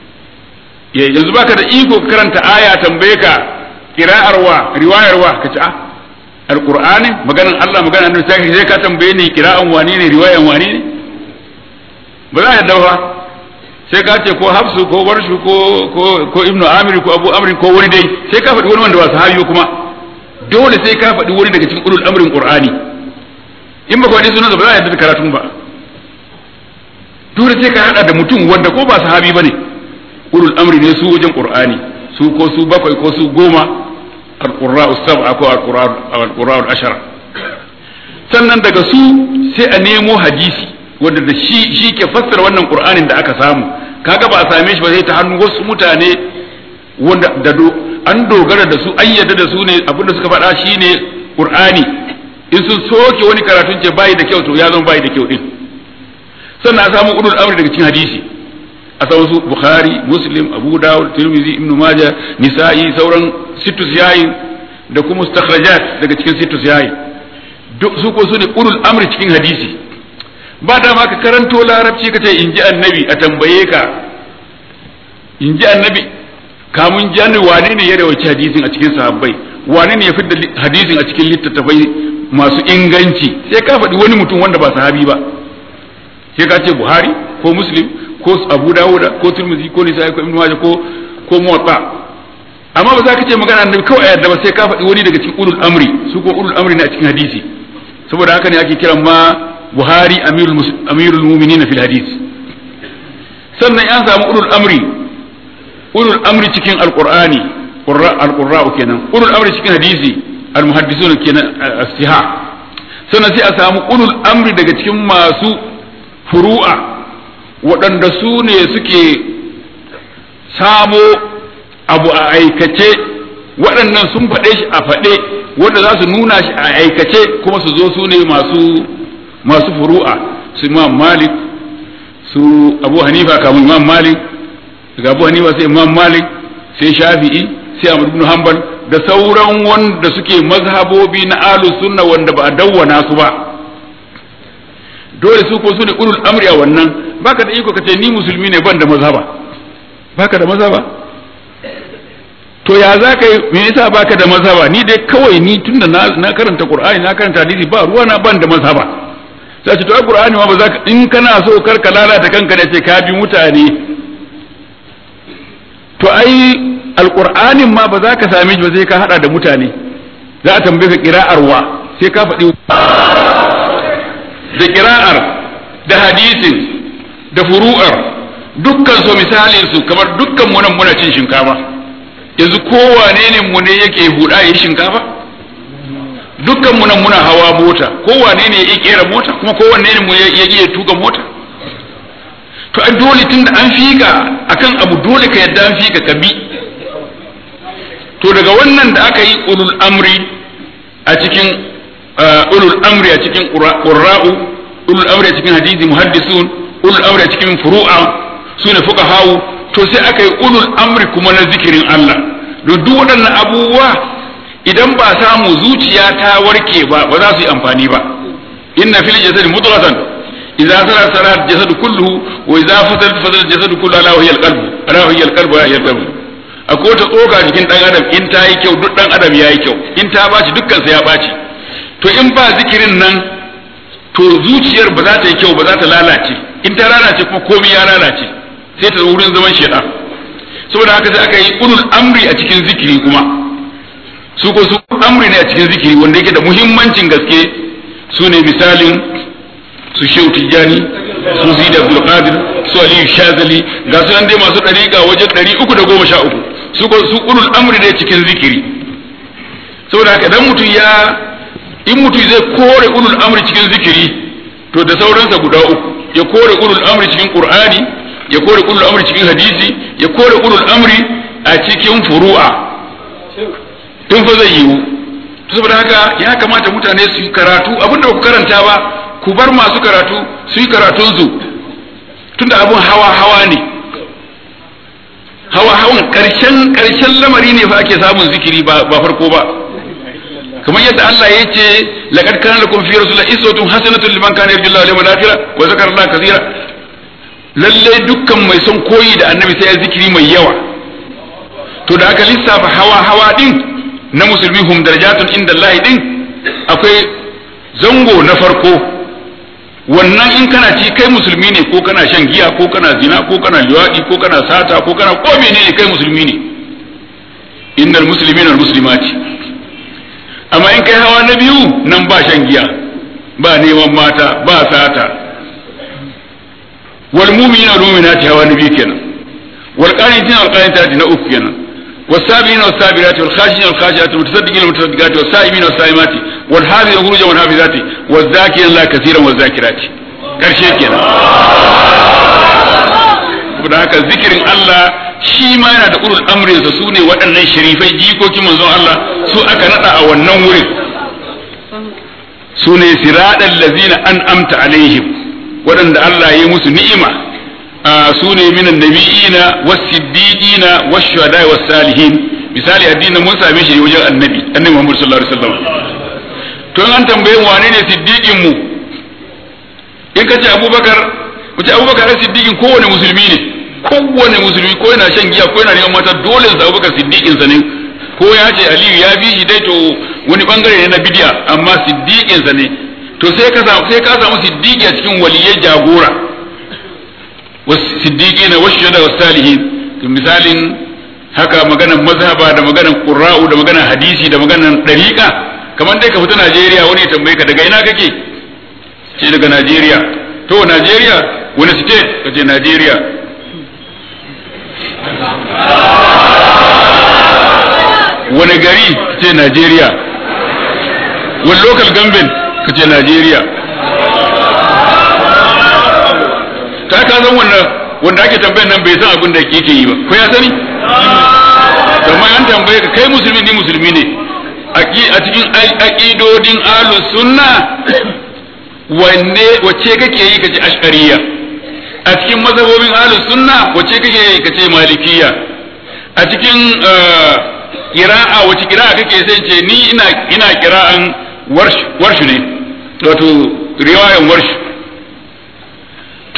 yanzu baka da iko karanta aya tambaye ka qira'arwa riwayarwa kace ah alqur'ani maganan Allah maganan annabi sai ka tambaye ni qira'an wani ne riwayan wani ne ba za ya dawa sai ka ce ko hafsu ko warshu ko ibnu amir ko abu amr ko wani dai sai ka faɗi wani wanda ba sahabi kuma dole sai ka faɗi wani daga cikin ulul amrin qur'ani in ba ka faɗi sunan ba za a yadda karatun ba dole sai ka hada da mutum wanda ko ba sahabi bane ulul amri ne su wajen qur'ani su ko su bakwai ko su goma al-qurra'u sab'a ko al-qurra'u al-ashara sannan daga su sai a nemo hadisi wanda da shi ke fassara wannan qur'anin da aka samu kaga ba a same shi ba sai ta hannu wasu mutane wanda da an dogara da su an yadda da su ne abinda suka faɗa shine qur'ani in sun soke wani karatun ce bai da kyau to ya zama bai da kyau din sannan a samu ulul amri daga cikin hadisi a samu su bukhari muslim abu dawud tirmidhi ibnu majah nisa'i sauran sittu siyayi da kuma mustakhrajat daga cikin sittu siyayi su ko su ne ulul amri cikin hadisi ba da ma ka karanto larabci ka ce inji annabi a tambaye ka inji annabi kamun jani wane ne ya rawaci hadisin a cikin sahabbai wane ne ya fidda hadisin a cikin littattafai masu inganci sai ka faɗi wani mutum wanda ba sahabi ba sai ka ce buhari ko muslim ko abu dawuda ko turmuzi ko nisa'i ko ibnu majah ko muwatta amma ba za ka ce magana annabi kawai a yadda ba sai ka faɗi wani daga cikin ulul amri su ko ulul amri ne a cikin hadisi saboda haka ne ake kiran ma buhari amirul mu'minin fil hadis sannan an samu ulul amri cikin alqur'ani alqurra'u kenan ulul amri cikin hadisi almuhaddisun kenan as-siha sannan sai a samu ulul amri daga cikin masu furu'a waɗanda su ne suke samo abu a aikace waɗannan sun faɗe shi a faɗe wanda za su nuna shi a aikace kuma su zo su ne masu furu'a su imam malik su abu hanifa kamun imam malik daga abu hanifa sai imam malik sai shafi'i sai ahmad ibn hanbal da sauran wanda suke mazhabobi na ahlus sunna wanda ba a dawwana su ba dole su ko su ne ulul amri a wannan baka da iko kace ni musulmi ne ban da mazhaba baka da mazhaba to ya za ka yi me yasa baka da mazhaba ni dai kawai ni tunda na karanta qur'ani na karanta hadisi ba ruwa na ban da mazhaba sai ce to a qur'ani ma ba za ka in kana so kar ka lalata kanka ne ce ka bi mutane to ai alqur'anin ma ba za ka same shi ba sai ka hada da mutane za a tambaye ka qira'ar wa sai ka faɗi da qira'ar da hadisin da furu'ar dukkan su misalin su kamar dukkan mu nan muna cin shinkafa yanzu kowane ne mu ne yake huda yayin shinkafa dukkan mu nan muna hawa mota kowane ne yake kera mota kuma kowanne ne mu yake tuka mota to an dole tunda an fika akan abu dole ka yadda an fika ka bi to daga wannan da aka yi ulul amri a cikin qurra'u ulul amri a cikin hadisi muhaddisun ulul amri a cikin furu'a sune fuqaha'u to sai aka yi ulul amri kuma na zikirin Allah duk waɗannan abubuwa idan ba samu zuciya ta warke ba ba za su yi amfani ba inna fil jasadi mudghatan idza sara jasadu kulluhu wa idza fasada jasadu kulluhu ala hiya alqalbu ala hiya alqalbu ya alqalbu akwai ta tsoka jikin dan adam in ta yi kyau duk dan adam ya yi kyau in ta baci dukkan sa ya baci to in ba zikirin nan to zuciyar ba za ta yi kyau ba za ta lalace in ta lalace kuma komai ya lalace sai ta wurin zaman shedan saboda haka sai aka yi ulul amri a cikin zikiri kuma su ko su amri ne a cikin zikiri wanda yake da muhimmancin gaske su ne misalin su Shehu Tijjani su Sidi Abdul Qadir su Aliyu Shazali ga su nan dai masu dariƙa wajen 313 su ko su ulul amri ne cikin zikiri saboda haka dan in mutum zai kore ulul amri cikin zikiri to da sauransa guda uku ya kore ulul amri cikin Qur'ani ya kore ulul amri cikin hadisi ya kore ulul amri a cikin furu'a tun fa zai yiwu saboda haka ya kamata mutane su yi karatu abinda ba ku karanta ba ku bar masu karatu su yi karatun su tunda abun hawa ne hawan karshen lamari ne fa ake samun zikiri ba farko ba kamar yadda Allah ya ce laqad kana lakum fi rasulillahi uswatun hasanatun liman kana yarju Allah wal yawmal akhir wa zakara Allah kaseera lalle dukkan mai son koyi da annabi sai ya zikiri mai yawa to da aka lissafa hawa din na musulmi hum darajatun inda Allah din akwai zango na farko wannan in kana ci kai musulmi ne ko kana shan giya ko kana zina ko kana liwadi ko kana sata ko kana ko menene kai musulmi ne innal muslimina wal muslimati amma in kai hawa na biyu nan ba shan giya ba neman mata ba sata wal mu'minina wal mu'minati hawa na biyu kenan wal qanitina wal qanitati na uku kenan والسابرين والسابرات والخاشعين والخاشعات والمتصدقين والمتصدقات والصائمين والصائمات والحافظين فروجهم والحافظات والذاكرين الله كثيرا والذاكرات karshe kenan saboda haka zikirin Allah shi ma yana da ulul amrin sa sune waɗannan sharifai jikokin manzon Allah su aka nada a wannan wurin sune siradal ladzina an'amta alaihim waɗanda Allah ya yi musu ni'ima sune minan nabiyina was-siddiqina wash-shuhada'i was-salihin misali addinin mun same shi wajen annabi Muhammad sallallahu alaihi wasallam to an tambaye mu wane ne siddiqin mu in kace Abubakar wace Abubakar siddiqin kowane musulmi ne kowane musulmi ko yana shan giya ko yana neman mata dole sa Abubakar siddiqin sa ne ko ya ce Aliyu ya bi shi dai to wani bangare ne na bid'a amma siddiqin sa ne to sai ka samu siddiqi a cikin waliyai jagora wasiddiqina washuhada wasalihin misalin haka maganar mazhaba da maganar qurra'u da maganar hadisi da maganar dariqa kamar dai ka fita Najeriya wani ya tambaye ka daga ina kake ce daga Najeriya to Najeriya wani state kace Najeriya wani gari kace Najeriya wani local government kace Najeriya ka san wanda ake tambayar nan bai san abin da yake yi ba ko ya sani amma an tambaye ka kai musulmi ni musulmi ne a cikin aqidodin ahlus sunna wacce kake yi kace ash'ariyya a cikin mazhabobin ahlus sunna wacce kake yi kace malikiyya a cikin qira'a wacce qira'a kake sai ce ni ina qira'an warsh ne wato riwayan warsh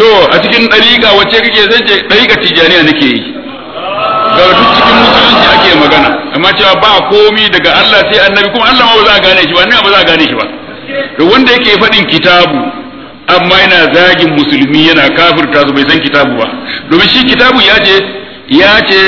to a cikin dariƙa wacce kake zan ce dariƙa tijaniya nake yi ga duk cikin musulunci ake magana amma cewa ba komi daga Allah sai annabi kuma Allah ma ba za a gane shi ba annabi ba za a gane shi ba to wanda yake faɗin kitabu amma yana zagin musulmi yana kafirta su bai san kitabu ba domin shi kitabu ya ce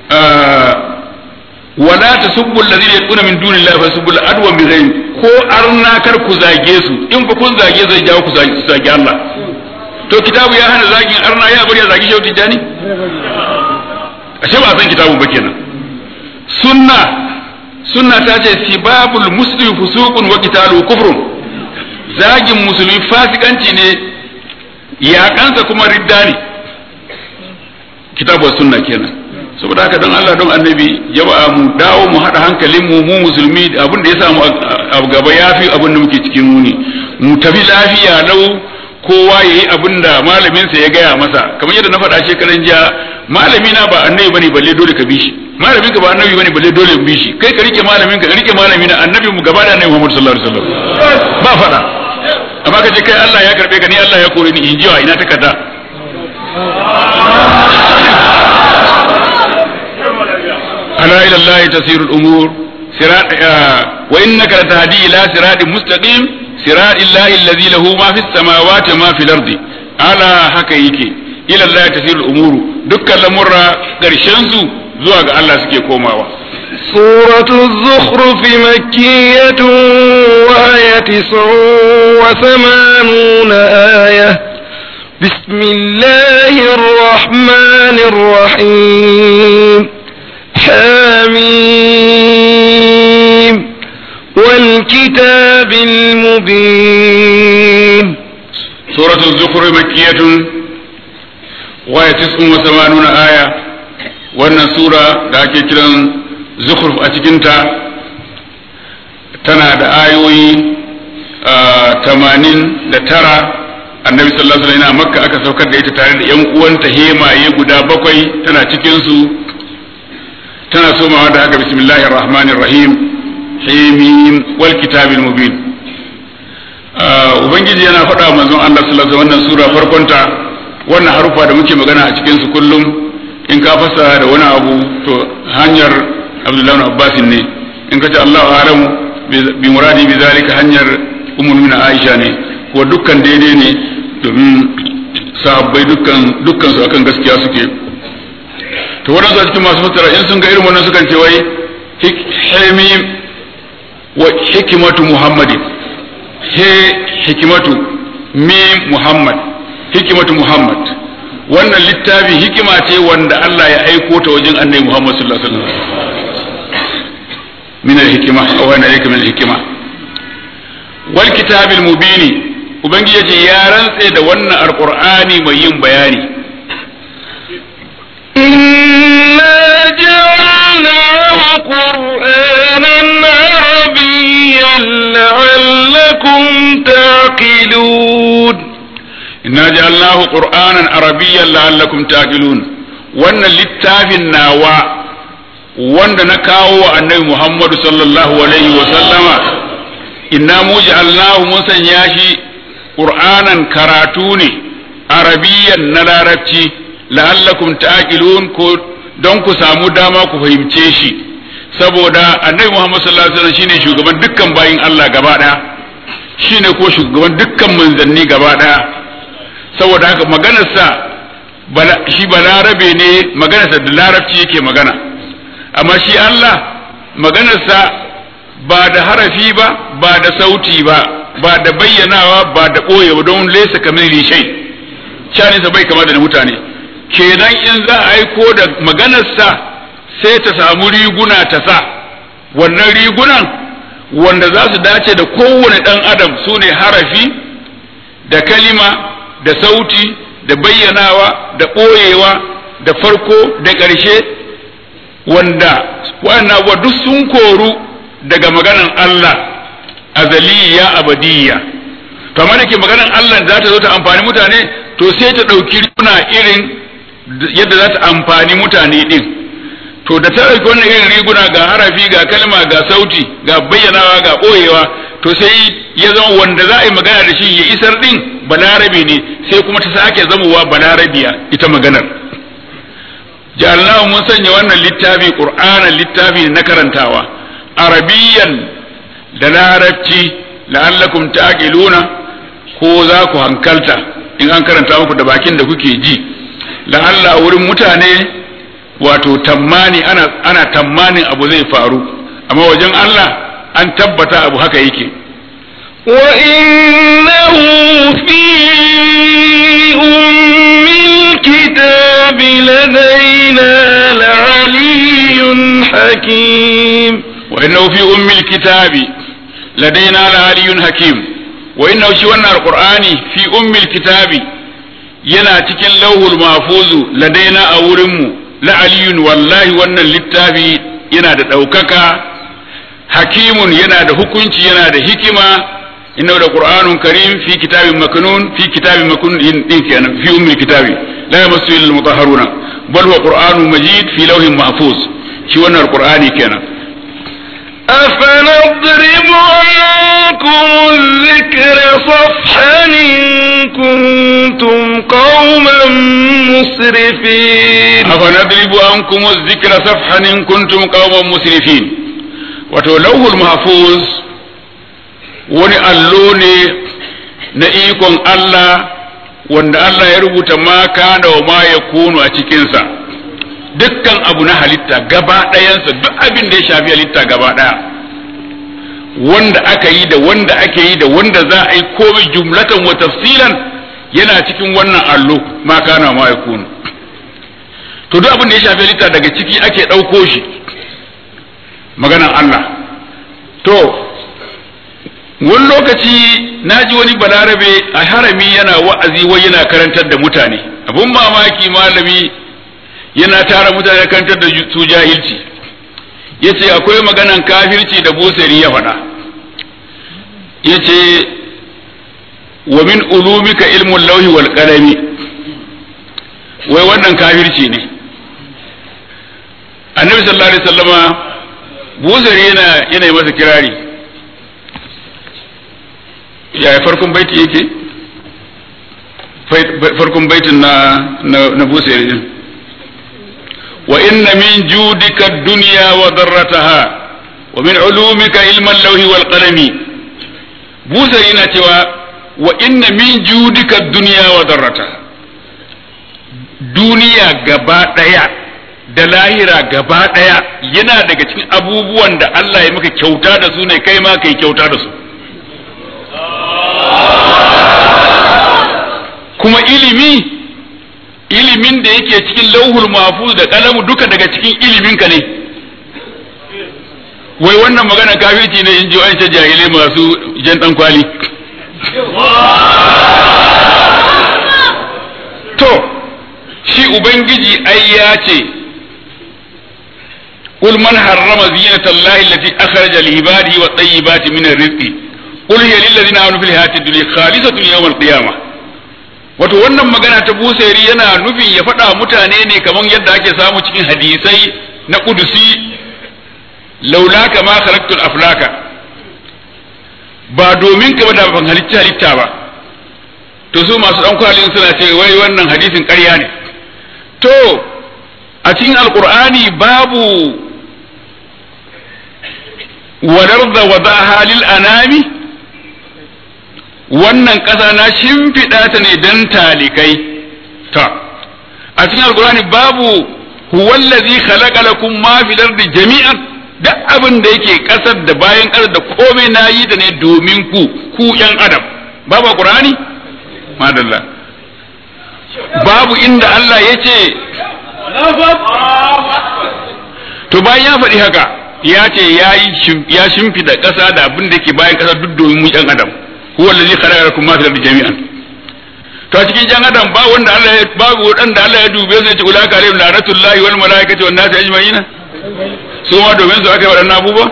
wala tasubbu alladhina yad'una min dunillahi fa yasubbu adwan bi ghayri ko arna kar ku zage su in fa kun zage zai jawo ku zage Allah to kitabu ya hana zagin arna ya bari ya zagi shehu tijani ashe ba san kitabu ba kenan sunna ta ce sibabul muslim fusuqun wa qitalu kufrun zagin musulmi fasikanci ne yaƙansa kuma ridda ne kitabu sunna kenan saboda haka don Allah don annabi jama'a mu dawo mu haɗa hankalin mu musulmi abin da ya samu a gaba yafi abin da muke cikin muni mu tafi lafiya lau kowa yayi abin da malamin sa ya gaya masa kamar yadda na faɗa shekaran jiya malami na ba annabi bane balle dole ka bi shi malamin ka ba annabi bane balle dole ka bi shi kai ka rike malamin ka rike malami na annabi mu gaba da annabi Muhammad sallallahu alaihi wasallam ba faɗa amma ka ce kai Allah ya karbe ka ni Allah ya kore ni in jiwa ina takarda ala ila Allah tasirul umur sirat wa innaka latahdi ila siratin mustaqim siratil lahi alladhi lahu ma fis samawati ma fil ardi ala haka yake ila Allah tasirul umur dukkan lamurra karshen su zuwa ga Allah suke komawa سورة الزخرف مكية وآية 89 آية بسم الله الرحمن الرحيم حميم والكتاب المبين سورة الزخرف مكية وآية 89 آية wannan sura da ake kiran zukhruf a cikinta tana da ayoyi 89 annabi sallallahu alaihi wasallam makka aka saukar da ita tare da yan uwanta hemaye guda 7 tana cikin su tana somawa da haka bismillahir rahmanir rahim hamim wal kitabil mubin ubangiji yana faɗa manzon Allah sallallahu alaihi wasallam wannan sura farkonta wannan harufa da muke magana a cikin su kullum in ka fassara da wani abu to hanyar Abdullahi ibn Abbas ne in ka ce Allahu a'lamu bi muradi bi zalika hanyar ummul mu'minin Aisha ne ko dukkan daidai ne domin sahabbai dukkan su akan gaskiya suke to wannan su cikin masu fassara in sun ga irin wannan sukan ce wai himim wa hikmatu muhammadin hikmatu mim muhammad hikmatu muhammad wannan littafi hikima ce wanda Allah ya aiko ta wajen annabi Muhammad sallallahu alaihi wasallam min al-hikma wa ana yake min al-hikma wal kitabil mubini ubangiji ya rantse da wannan alqur'ani mai yin bayani inna ja'alnahu qur'anan arabiyyan la'allakum taqilun inna ja'alnahu qur'anan arabiyyan la'allakum taqilun wannan littafin nawa wanda na kawo wa annabi Muhammad sallallahu alaihi wa sallama inna mu ja'alnahu mun sanya shi qur'anan karatu ne arabiyyan na larabci la'allakum taqilun ko don ku samu dama ku fahimce shi saboda annabi Muhammad sallallahu alaihi wa sallam shine shugaban dukkan bayin Allah gaba daya shine ko shugaban dukkan manzanni gaba daya saboda haka maganarsa shi balarabe ne maganarsa da larabci yake magana amma shi Allah maganarsa ba da harafi ba ba da sauti ba ba da bayyanawa ba da ɓoye don laysa kamili shay shaninsa bai kama da mutane kenan in za a aiko da maganarsa sai ta samu riguna ta sa wannan rigunan wanda za su dace da kowane ɗan adam su ne harafi da kalima da sauti da bayyanawa da ɓoyewa da farko da ƙarshe wanda wannan abuwa duk sun koru daga maganan Allah azaliya abadiyya to amma da ke maganan Allah za ta zo ta amfani mutane to sai ta ɗauki riguna irin yadda za ta amfani mutane ɗin to da ta ɗauki wannan irin riguna ga harafi ga kalma ga sauti ga bayyanawa ga ɓoyewa to sai ya zama wanda za a yi magana da shi ya isar ɗin balarabe ne sai kuma ta sake zamowa balarabiya ita maganar. Ja'alnahu mun sanya wannan littafi Qur'anan littafi na karantawa arabiyan da larabci la'allakum ta'qiluna ko za ku hankalta in an karanta muku da bakin da kuke ji. La'alla wurin mutane wato tammani ana tammanin abu zai faru amma wajen Allah an tabbata abu haka yake. وإنه في أم الكتاب لدينا لعلي حكيم وإنه في أم الكتاب لدينا لعلي حكيم وإنه شوانا القرآن في أم الكتاب ينا تكن لوه المحفوظ لدينا أورم لعلي والله وانا للتابي ينا دوكك حكيم ينا حكمت ينا حكمة إنه القرآن كريم في كتاب مكنون في كتاب مكنون في أم الكتاب لا يمسه إلا المطهرون بل هو قرآن مجيد في لوح محفوظ شوانا القرآن كان. أفنضرب عنكم الذكر صفحا إن كنتم قوما مسرفين. أفنضرب عنكم الذكر صفحا إن كنتم قوما مسرفين. وتولوه المحفوظ wani allo ne na ikon Allah wanda Allah ya rubuta ma kana wa ma yakunu a cikinsa dukkan abu na halitta gaba ɗayansa duk abin da ya shafi halitta gaba ɗaya wanda aka yi da wanda ake yi da wanda za a yi komai jumlatan wa tafsilan yana cikin wannan allo ma kana wa ma yakunu. To duk abin da ya shafi halitta daga ciki ake ɗauko shi maganan Allah. To wani lokaci na ji wani balarabe a harami yana wa'azi wai yana karantar da mutane abun mamaki malami yana tara mutane karantar da su jahilci yace akwai maganan kafirci da busari ya faɗa yace wa min ulumika ilmul lawhi wal qalami wai wannan kafirci ne. Annabi sallallahu alaihi wasallama busari yana yi masa kirari. Yaya farkon baiti yake? Farkon baitin na busari din. Wa inna min judika dunya wa darrataha wa min ulumika ilman lawhi wal qalami. Busari na cewa wa inna min judika dunya wa darrataha. Duniya gaba daya da lahira gaba daya yana daga cikin abubuwan da Allah ya maka kyauta da su ne kai ma kai kyauta da su. Kuma ilimin da yake cikin lauhul mahfuz da kalamu duka daga cikin iliminka ne. Wai wannan magana kafirci ne in ji an ce jahilai masu jan dan kwali. To shi ubangiji ai ya ce قل من حرم زينة الله التي أخرج لعباده والطيبات من الرزق قل هي للذين آمنوا في الحياة الدنيا خالصة يوم القيامة. wato wannan magana ta busairi yana nufin ya faɗa mutane ne kamar yadda ake samu cikin hadisai na kudusi laulaka ma khalaqtul aflaka ba domin ka da ban halitta ba. To su masu dan kwalin suna ce wai wannan hadisin ƙarya ne. To a cikin alqur'ani babu walarda wadaha lil anami wannan ƙasa na shimfiɗa ta ne dan talikai. Ta a cikin alkurani babu huwallazi khalaqa lakum ma fil ardi jami'an duk abin da yake ƙasar da bayan ƙasar da komai na yi da ne domin ku ƴan adam babu alkurani madalla babu inda Allah ya ce to bayan ya faɗi haka ya ce ya shimfiɗa ƙasa da abin da yake bayan ƙasa duk domin mu ƴan adam huwa allazi khalaqa lakum ma fil ardi jami'an. To a cikin jan adam ba wanda Allah ya babu wadanda Allah ya dube su ya ce ulaka alayhim la'natullahi wal malaikati wan nasi ajma'in. Su ma domin su aka yi wadannan abubuwa?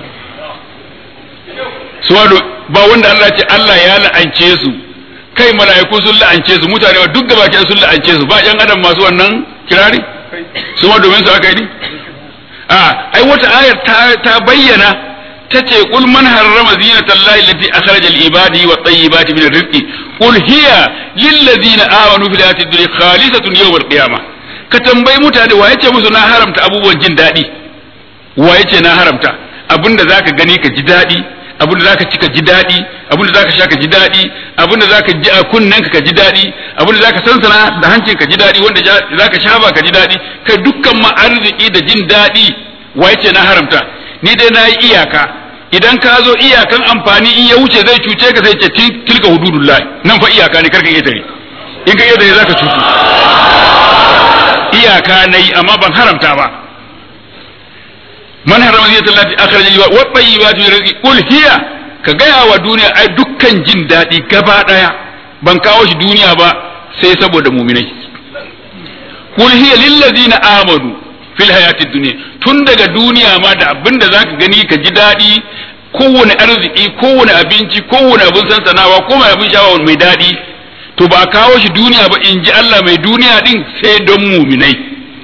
Su ma ba wanda Allah ya ce Allah ya la'ance su kai mala'iku sun la'ance su mutane ba duk gaba sun la'ance su ba jan adam masu wannan kirari? Su ma domin su aka yi? Ai wata ayar ta bayyana tace qul man harrama zinatallahi allati akhraja lil ibadi wat tayyibati min rizqi qul hiya lil ladina amanu fil hayatid dunya khalisatun yawm al qiyamah ka tambayi mutane wa yace musu na haramta abubuwan jin dadi wa yace na haramta abinda zaka gani ka ji dadi abinda zaka ci ka ji dadi abinda zaka sha ka ji dadi abinda zaka ji a kunnenka ka ji dadi abinda zaka sansana da hancin ka ji dadi wanda zaka shafa ka ji dadi kai dukkan ma arziki da jin dadi wa yace na haramta ni dai na yi iyaka idan ka zo iyakan amfani in ya wuce zai cuce ka sai ce tilka hududullah nan fa iyaka ne karka ketare in ka ketare zaka cutu iyaka nayi amma ban haramta ba man harama ziyatallati akhraja li wa tayyibati min rizqi qul hiya ka gaya wa duniya ai dukkan jin dadi gaba daya ban kawo shi duniya ba sai saboda mu'minai qul hiya lil ladina amanu fil hayatid dunya tun daga duniya ma da abinda zaka gani ka ji dadi kowane arziki kowane abinci kowane abin sansanawa ko mai abin shawa mai dadi to ba kawo shi duniya ba in ji Allah mai duniya din sai don mu'minai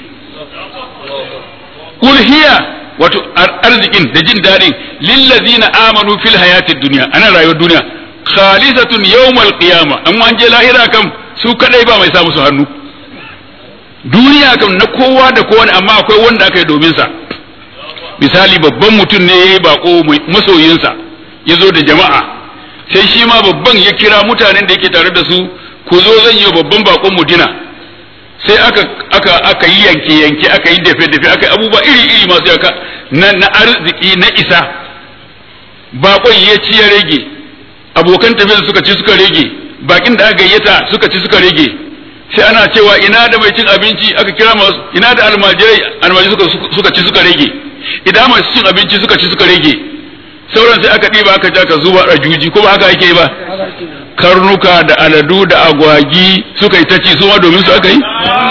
qul hiya wato arzikin da jin dadin lillazina amanu fil hayatid dunya ana rayuwar duniya khalisatun yawmal qiyamah amma an je lahira kam su kadai ba mai sa musu hannu duniya kam na kowa da kowa amma akwai wanda aka yi domin sa misali babban mutum ne yayi bako masoyinsa ya zo da jama'a sai shi ma babban ya kira mutanen da yake tare da su ku zo zan yi babban bakon mu dina sai aka yi yanke aka yi dafe aka yi abubuwa iri masu yaka na arziki na isa bakon ya ci ya rage abokan tafiyar suka ci suka rage bakin da aka gayyata suka ci suka rage sai ana cewa ina da mai cin abinci aka kira masu ina da almajirai suka ci suka rage idan masu cin abinci suka ci suka rage sauran sai aka ɗiba aka ja ka zuba a juji ko ba haka ake ba karnuka da aladu da agwagi suka yi ta ci su ma domin su aka yi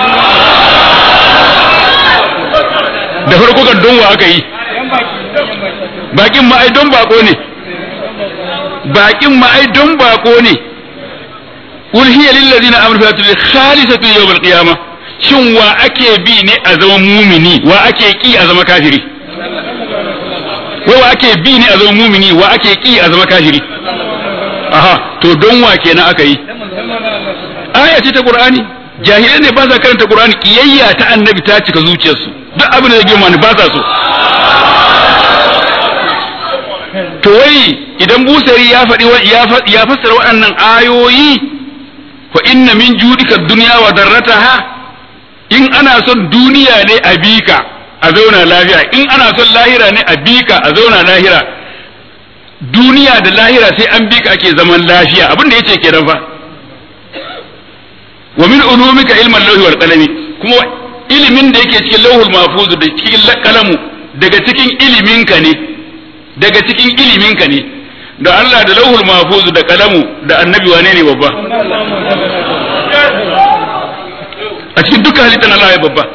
da farko kan don wa aka yi bakin ma ai don bako ne bakin ma ai don bako ne qul hiya lil ladina amanu fi khalisatu yawm al qiyamah shin wa ake bi ne a zama mumini wa ake ki a zama kafiri wa ake bi ne a zama mumini wa ake ki a zama kafiri aha to don wa kenan aka yi aya ce ta qur'ani jahilai ne ba sa karanta qur'ani kiyayya ta annabi ta cika zuciyarsu duk abin da ya girma ne ba sa so to wai idan busari ya faɗi ya fassara waɗannan ayoyi fa inna min judika dunya wa darrataha in ana son duniya ne a bika a zauna lafiya in ana son lahira ne a bika a zauna lahira duniya da lahira sai an bika ake zaman lafiya abin da yace kenan fa wa min ulumika ilman lawhi wal qalami kuma ilimin da yake cikin lawhul mahfuz da cikin kalamu daga cikin iliminka ne daga cikin iliminka ne da Allah da lawhul mahfuz da kalamu da annabi wane ne babba a cikin dukkan halittar Allah ya babba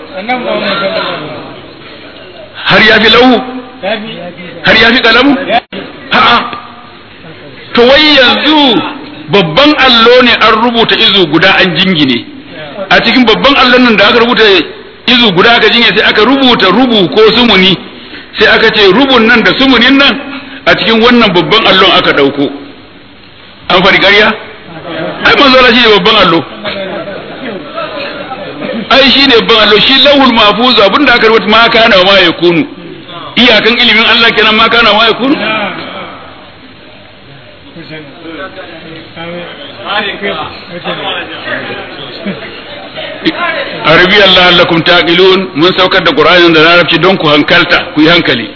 har ya fi lahu har ya fi kalamu a'a to wai yanzu babban allo ne an rubuta izu guda an jingine a cikin babban allon nan da aka rubuta izu guda aka jingine sai aka rubuta rubu ko sumuni sai aka ce rubun nan da sumunin nan a cikin wannan babban allon aka dauko an fari ƙarya ai manzo Allah shine babban allo ai shine babban allo shi lawhul mahfuz abinda aka rubuta ma kana wa ma yakunu iyakan ilimin Allah kenan ma kana wa ma yakunu arabi Allah lakum taqilun mun saukar da Qur'anin da larabci don ku hankalta ku yi hankali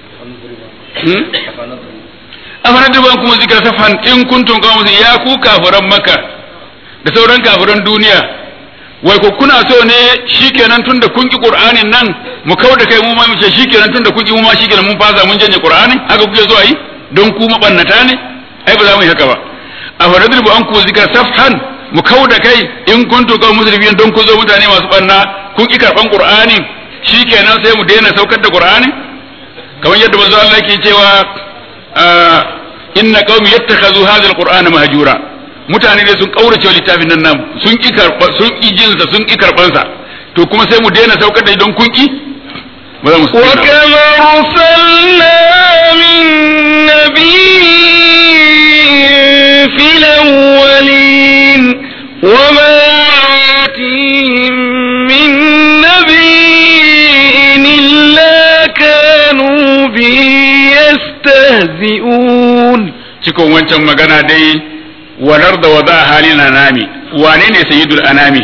afana duban kuma zikra safan in kuntum qawmin ya ku kafiran Makka da sauran kafiran duniya wai ko kuna so ne shikenan tunda kun ki Qur'anin nan mu kauda kai mu ma mu ce shikenan tunda kun ki mu ma shikenan mun fasa mun janye Qur'anin haka kuke so ayi don ku mabannata ne ai ba za mu yi haka ba afaradul bu an ku zikra safhan mu kauda kai in kuntu ka muslimin don ku zo mutane masu banna kun ki karban Qur'ani shikenan sai mu daina saukar da Qur'ani kamar yadda manzo Allah yake cewa inna qaumi yattakhadhu hadha alqur'ana mahjura mutane ne sun kaurace littafin nan sun ki jin sa sun ki karban sa to kuma sai mu daina saukar da don kun ki ba za mu وكما أرسلنا من يستهزئون cikin wancan magana dai walar da wada halin anami wane ne sayyidul anami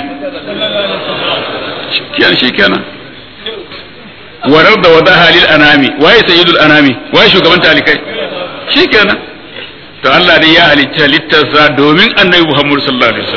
shikenan walar da wada halil anami waye sayyidul anami waye shugaban talikai shikenan to Allah dai ya halitta littarsa domin annabi Muhammad sallallahu alaihi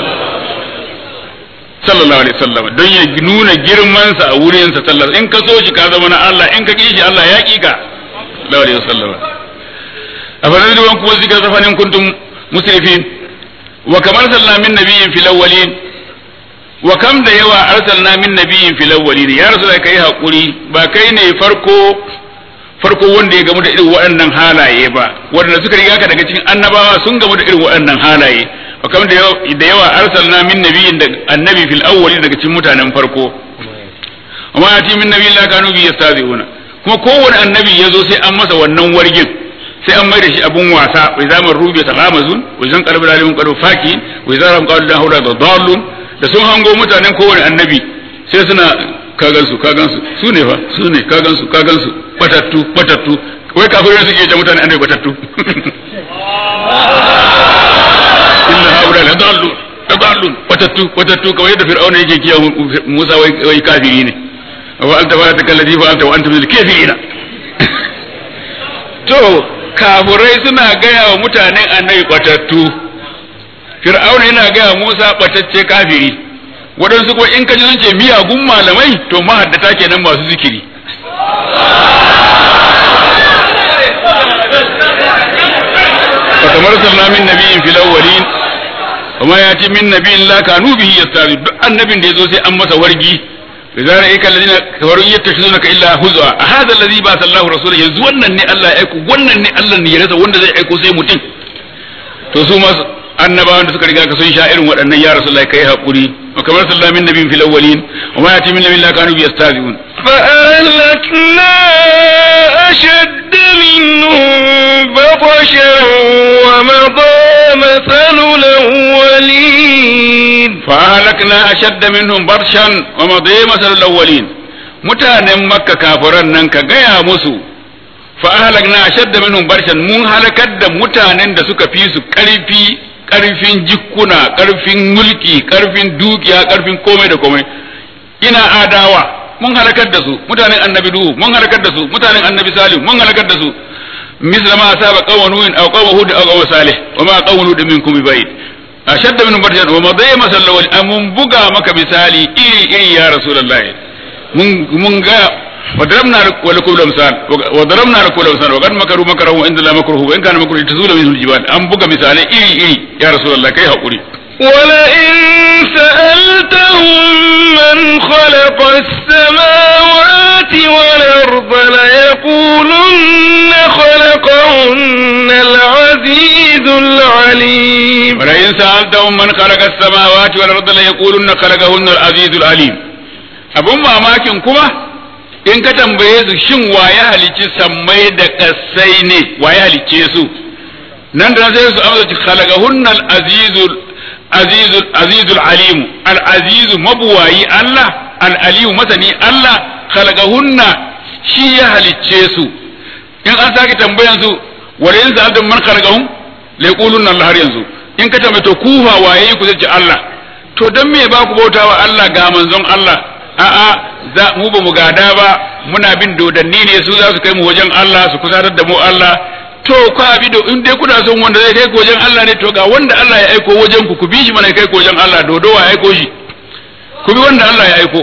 wasallam don ya nuna girman sa a wurin sa sallallahu in ka so shi ka zama na Allah in ka kishi Allah ya kika sallallahu alaihi wasallam afanan duwan kuma zikra safanin kuntum musrifin wa kamar sallallahu min nabiyyin fil awwalin wa kam da yawa arsalna min nabiyyin fil awwalin ya rasul kai hakuri ba kai ne farko wanda ya gamu da irin waɗannan halaye ba wanda suka riga ka daga cikin annabawa sun gamu da irin waɗannan halaye wa kam da yawa arsalna min nabiyyin da annabi fil awwalin daga cikin mutanen farko amma ati min nabiyyin la kanu bi yastazi'una kuma kowane annabi yazo sai an masa wannan wargin sai an mai da shi abun wasa wai zaman rubi talamazun wai zan qalbu alimun qalu faki wai zaram qalu la hawla da dallun da sun hango mutanen kowane annabi sai suna kagansu su ne fa su ne kagansu batattu wai kafirai suke ce mutanen annabi batattu inna haula la dallun batattu kawai da fir'auna yake kiyaye Musa wai kafiri ne wa anta wa takallati fa anta wa anta bil kafirina to kafirai suna gaya wa mutanen annabi batattu fir'auna yana gaya Musa batacce kafiri waɗansu kuma in ka ji sun ce miyagun malamai to mahaddata kenan masu zikiri fa kamar sallallahu min nabiyyin fil awwalin وما ياتي من نبي لا كانوا به يستهزئون duk annabin da yazo sai an masa wargi idza ra'aika alladhina kafaru yattakhizunaka illa huzwa hadha alladhi ba sallahu rasulahu yanzu wannan ne Allah ya aiko wannan ne Allah ne ya rasa wanda zai aiko sai mutum to su ma annabawan da suka riga ka sun sha irin waɗannan ya rasulullahi kai hakuri wa kamar sallallahu min nabiyyin fil awwalin wa ma yati min nabiyyin la kanu bi yastahzi'un fa ahlakna ashadd minhum batashan wa madha mathalul awwalin fa ahlakna ashadd minhum batashan wa madha mathalul awwalin mutanen makka kafiran nan ka gaya musu fa ahlakna ashadd minhum batashan mun halakar da mutanen da suka fi su karfin jikkuna karfin mulki karfin dukiya karfin komai da komai ina adawa mun halakar da su mutanen annabi duhu mun halakar da su mutanen annabi salih mun halakar da su misla ma asaba qawmun nuhin aw qawmun hud aw qawmun salih wa ma qawmun hud minkum bibayt ashadda min barjan wa madai masallawal amun buga maka misali iri ya rasulullah mun ga وضربنا لكم الامثال وضربنا لكم الامثال وقد مكروا مكرهم وعند الله مكره وان كان مكر تزول منه الجبال ان بقى مثال اي يا رسول الله كي حقوري ولئن سألتهم من خلق السماوات والأرض ليقولن خلقهن العزيز العليم ولئن سألتهم من خلق السماوات والأرض ليقولن خلقهن العزيز العليم abun mamakin kuma in ka tambaye su shin waye halicci sammai da kasai ne waye halicce su nan da sai su amsa khalaqahunna al-azizul alim al-azizu mabuwayi Allah al-alimu masani Allah khalaqahunna shi ya halicce su in an sake tambayan su wala in sa'adun man khalaqahum la yaquluna Allah har yanzu in ka tambaye to kufa waye ku zai Allah to dan me ba ku bautawa Allah ga manzon Allah a'a mu ba mu gada ba muna bin dodanni ne su za su kai mu wajen Allah su kusatar da mu Allah to ku abi do in dai kuna son wanda zai kai ku wajen Allah ne to ga wanda Allah ya aiko wajen ku bi shi mana kai ku wajen Allah dodo wa ya aiko shi ku bi wanda Allah ya aiko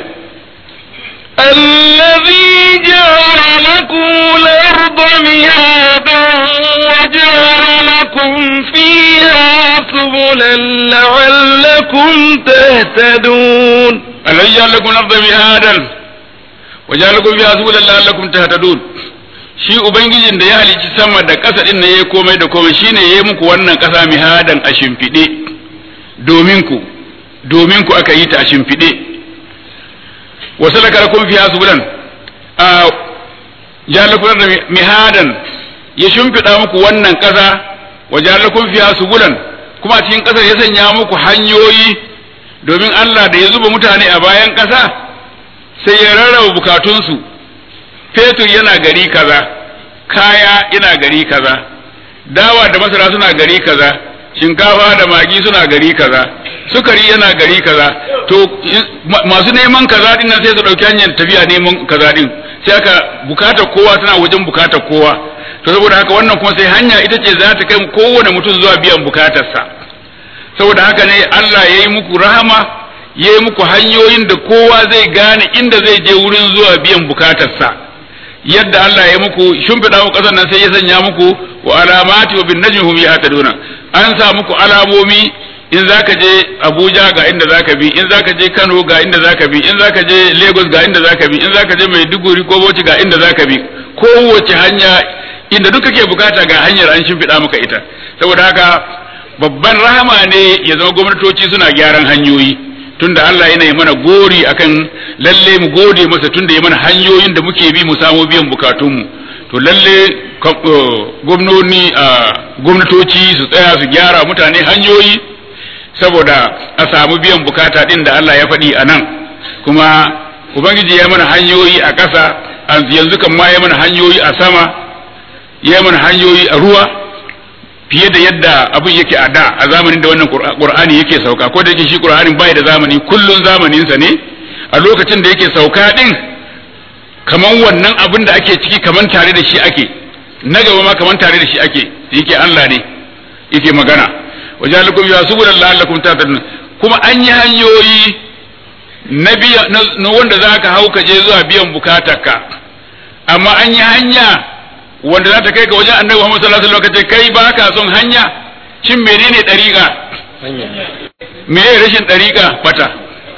الذي جعل لكم الأرض مهادا وجعل لكم فيها سبلا لعلكم تهتدون الذي جعل لكم الأرض مهادا وجعل لكم فيها سبلا لعلكم تهتدون shi ubangijin da ya halicci sama da ƙasa din ne yayi komai da komai shine yayi muku wannan ƙasa mihadan a shimfide domin ku aka yi ta a shimfide wa salaka lakum fiha subulan ja'alakum mihadan ya shimfida muku wannan ƙasa wa ja'alakum fiha subulan kuma cikin ƙasar ya sanya muku hanyoyi domin Allah da ya zuba mutane a bayan ƙasa sai ya rarraba bukatunsu fetur yana gari kaza kaya ina gari kaza, dawa da masara suna gari kaza, shinkafa da magi suna gari kaza, sukari yana gari kaza. To masu neman kaza din nan sai su dauki hanyar tafiya neman kaza din, sai aka bukatar kowa tana wajen bukatar kowa. To saboda haka wannan kuma sai hanya ita ce za ta kai kowane mutum zuwa biyan bukatarsa. Saboda haka ne Allah ya yi muku rahama, ya yi muku hanyoyin da kowa zai gane inda zai je wurin zuwa biyan bukatarsa. Yadda Allah ya muku shimfiɗa muku ƙasar nan sai ya sanya muku wa alamati wa bin najmi hum yahtaduna. An sa muku alamomi, in zaka je Abuja ga inda zaka bi, in zaka je Kano ga inda zaka bi, in zaka je Lagos ga inda zaka bi, in zaka je Maiduguri ko Bauchi ga inda zaka bi. Kowace hanya inda duk kake bukata ga hanyar an shimfiɗa maka ita. Saboda haka babban rahama ne ya zama gwamnatoci suna gyaran hanyoyi, tunda Allah yana yi mana gori akan lalle mu gode masa tunda ya mana hanyoyin da muke bi mu samu biyan bukatunmu. To lalle gwamnatoci su tsaya su gyara mutane hanyoyi saboda a samu biyan bukata din da Allah ya faɗi a nan. Kuma ubangiji ya mana hanyoyi a ƙasa, yanzu kan ma ya mana hanyoyi a sama, ya mana hanyoyi a ruwa fiye da yadda abin yake a da, a zamanin da wannan Qur'ani yake sauka. Ko da yake shi Qur'anin bai da zamani, kullun zamaninsa ne. A lokacin da yake sauka din kaman wannan abin da ake ciki kaman tare da shi ake, na gaba ma kaman tare da shi ake, yake Allah ne yake magana. Wajalukum ya subulan la'allakum tahtadun. Kuma an yi hanyoyi na wanda zaka hau ka je zuwa biyan bukatarka, amma an yi hanya wanda za ta kai ka wajen Annabi Muhammad sallallahu alaihi wasallam, kai ba ka son hanya. Shin menene dariqa? Hanya. Menene rashin dariqa? Bata.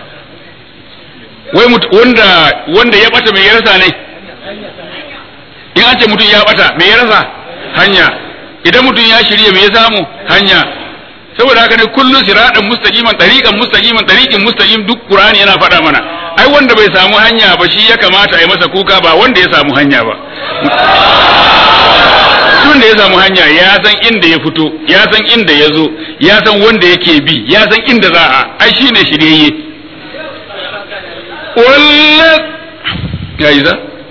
Wai wanda ya bata me ya rasa ne? In an ce mutum ya bata me ya rasa? Hanya. Idan mutum ya shirye me ya samu? Hanya. Saboda haka ne kullu siratan mustaqiman tariqin mustaqim duk Qur'ani yana faɗa mana. Ai wanda bai samu hanya ba shi ya kamata a yi masa kuka, ba wanda ya samu hanya ba. Tun da ya samu hanya ya san inda ya fito, ya san inda ya zo, ya san wanda yake bi, ya san inda za a, ai shine shiryayye. Ya yi za?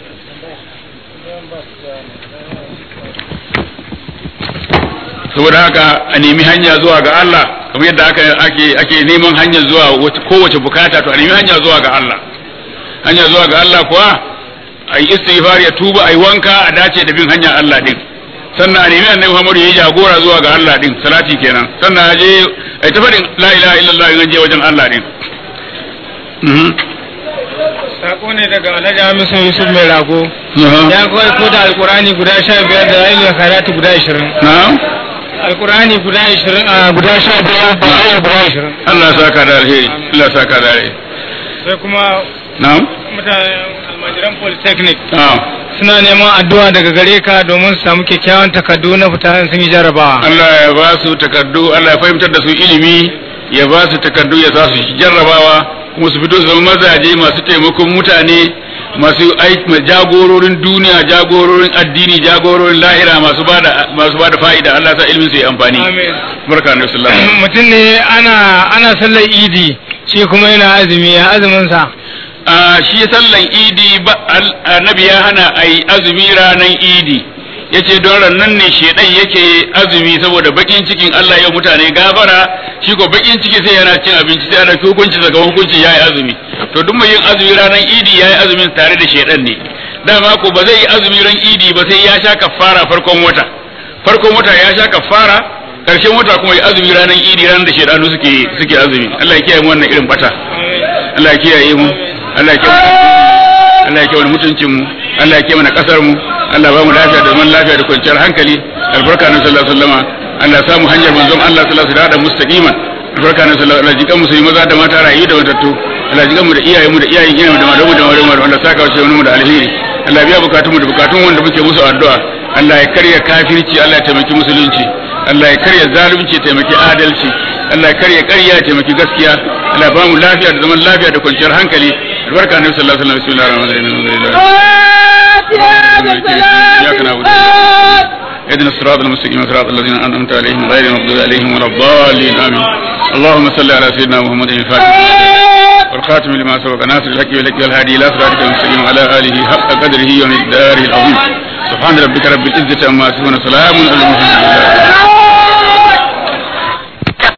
Saboda haka a nemi hanya zuwa ga Allah, kamar yadda ake neman hanya zuwa kowace bukata, to a nemi hanya zuwa ga Allah. Hanya zuwa ga Allah kuwa a yi istighfar, ya tuba, a yi wanka, a dace da bin hanyar Allah din. Sannan a nemi Annabi Muhammad ya yi jagora zuwa ga Allah din, salati kenan. Sannan a je a ta faɗin la ilaha illallah in je wajen Allah din. Sako ne daga Alhaji Hamisu Yusuf mai rago. Ya kawai ko da Alkur'ani guda 15 da ayyukan khairati guda 20. Na'am. Alkur'ani guda 20 guda 15 da ayyukan guda 20. Allah saka da alheri. Allah saka da alheri. Sai kuma na'am. Mutanen almajiran Polytechnic. Na'am. Suna neman addu'a daga gare ka domin su samu kyakkyawan takardu na fita sun yi jarabawa. Allah ya ba su takardu, Allah ya fahimtar da su ilimi, ya ba su takardu, ya sa su jarrabawa, kuma su fito su zama mazaje masu taimakon mutane, masu aiki, jagororin duniya, jagororin addini, jagororin lahira, masu bada fa'ida. Allah ya sa ilimin su yi amfani. Amin. Barka ne sallallahu. Mutum ne ana sallar Idi, shi kuma yana azumi, ya azumin sa. Shi sallan Idi annabi ya hana ai azumi ranan Idi. Yace don rannan ne shedan yake azumi saboda bakin cikin Allah ya mutane gafara, shi ko bakin ciki sai yana cin abinci sai ana hukunci daga hukunci yayi azumi. To duk mai yin azumi ranan Idi yayi azumin tare da shedan ne. Dama ko ba zai yi azumi ran Idi ba sai ya sha kafara farkon wata. Farkon wata ya sha kafara, karshen wata kuma ya azumi ranan Idi ran da shedanu suke azumi. Allah ya kiyaye mu wannan irin bata. Allah ya kiyaye mu. Allah ya kiyaye mutuncin mu. Allah ya kiyaye mana kasar mu. Allah ba mu lafiya da zaman lafiya da kwanciyar hankali. Albarka na sallallahu alaihi wasallam. Allah ya samu hanyar manzon Allah sallallahu alaihi wasallam da mustaqiman. Albarka na sallallahu alaihi wasallam. Jikan musulmi maza da mata rayu da matattu. Allah jikan mu da iyayen mu da iyayen mu da malamu da malamu. Allah saka wa mu da alheri. Allah biya bukatun mu da bukatun wanda muke musu addu'a. Allah ya karya kafirci, Allah ya taimaki musulunci. Allah ya karya zalunci, ya taimaki adalci. Allah ya karya ƙarya, ya taimaki gaskiya. Allah ba mu lafiya da zaman lafiya da kwanciyar hankali. Albarka na sallallahu alaihi wasallam. Bismillahir rahmanir rahim. اهدنا الصراط المستقيم صراط الذين أنعمت عليهم غير المغضوب عليهم ولا الضالين آمين اللهم صل على سيدنا محمد الفاتح والخاتم لما سبق ناصر الحق والحق والهادي إلى صراطك المستقيم وعلى آله حق قدره ومقداره العظيم سبحان ربك رب العزة عما يصفون وسلام على المرسلين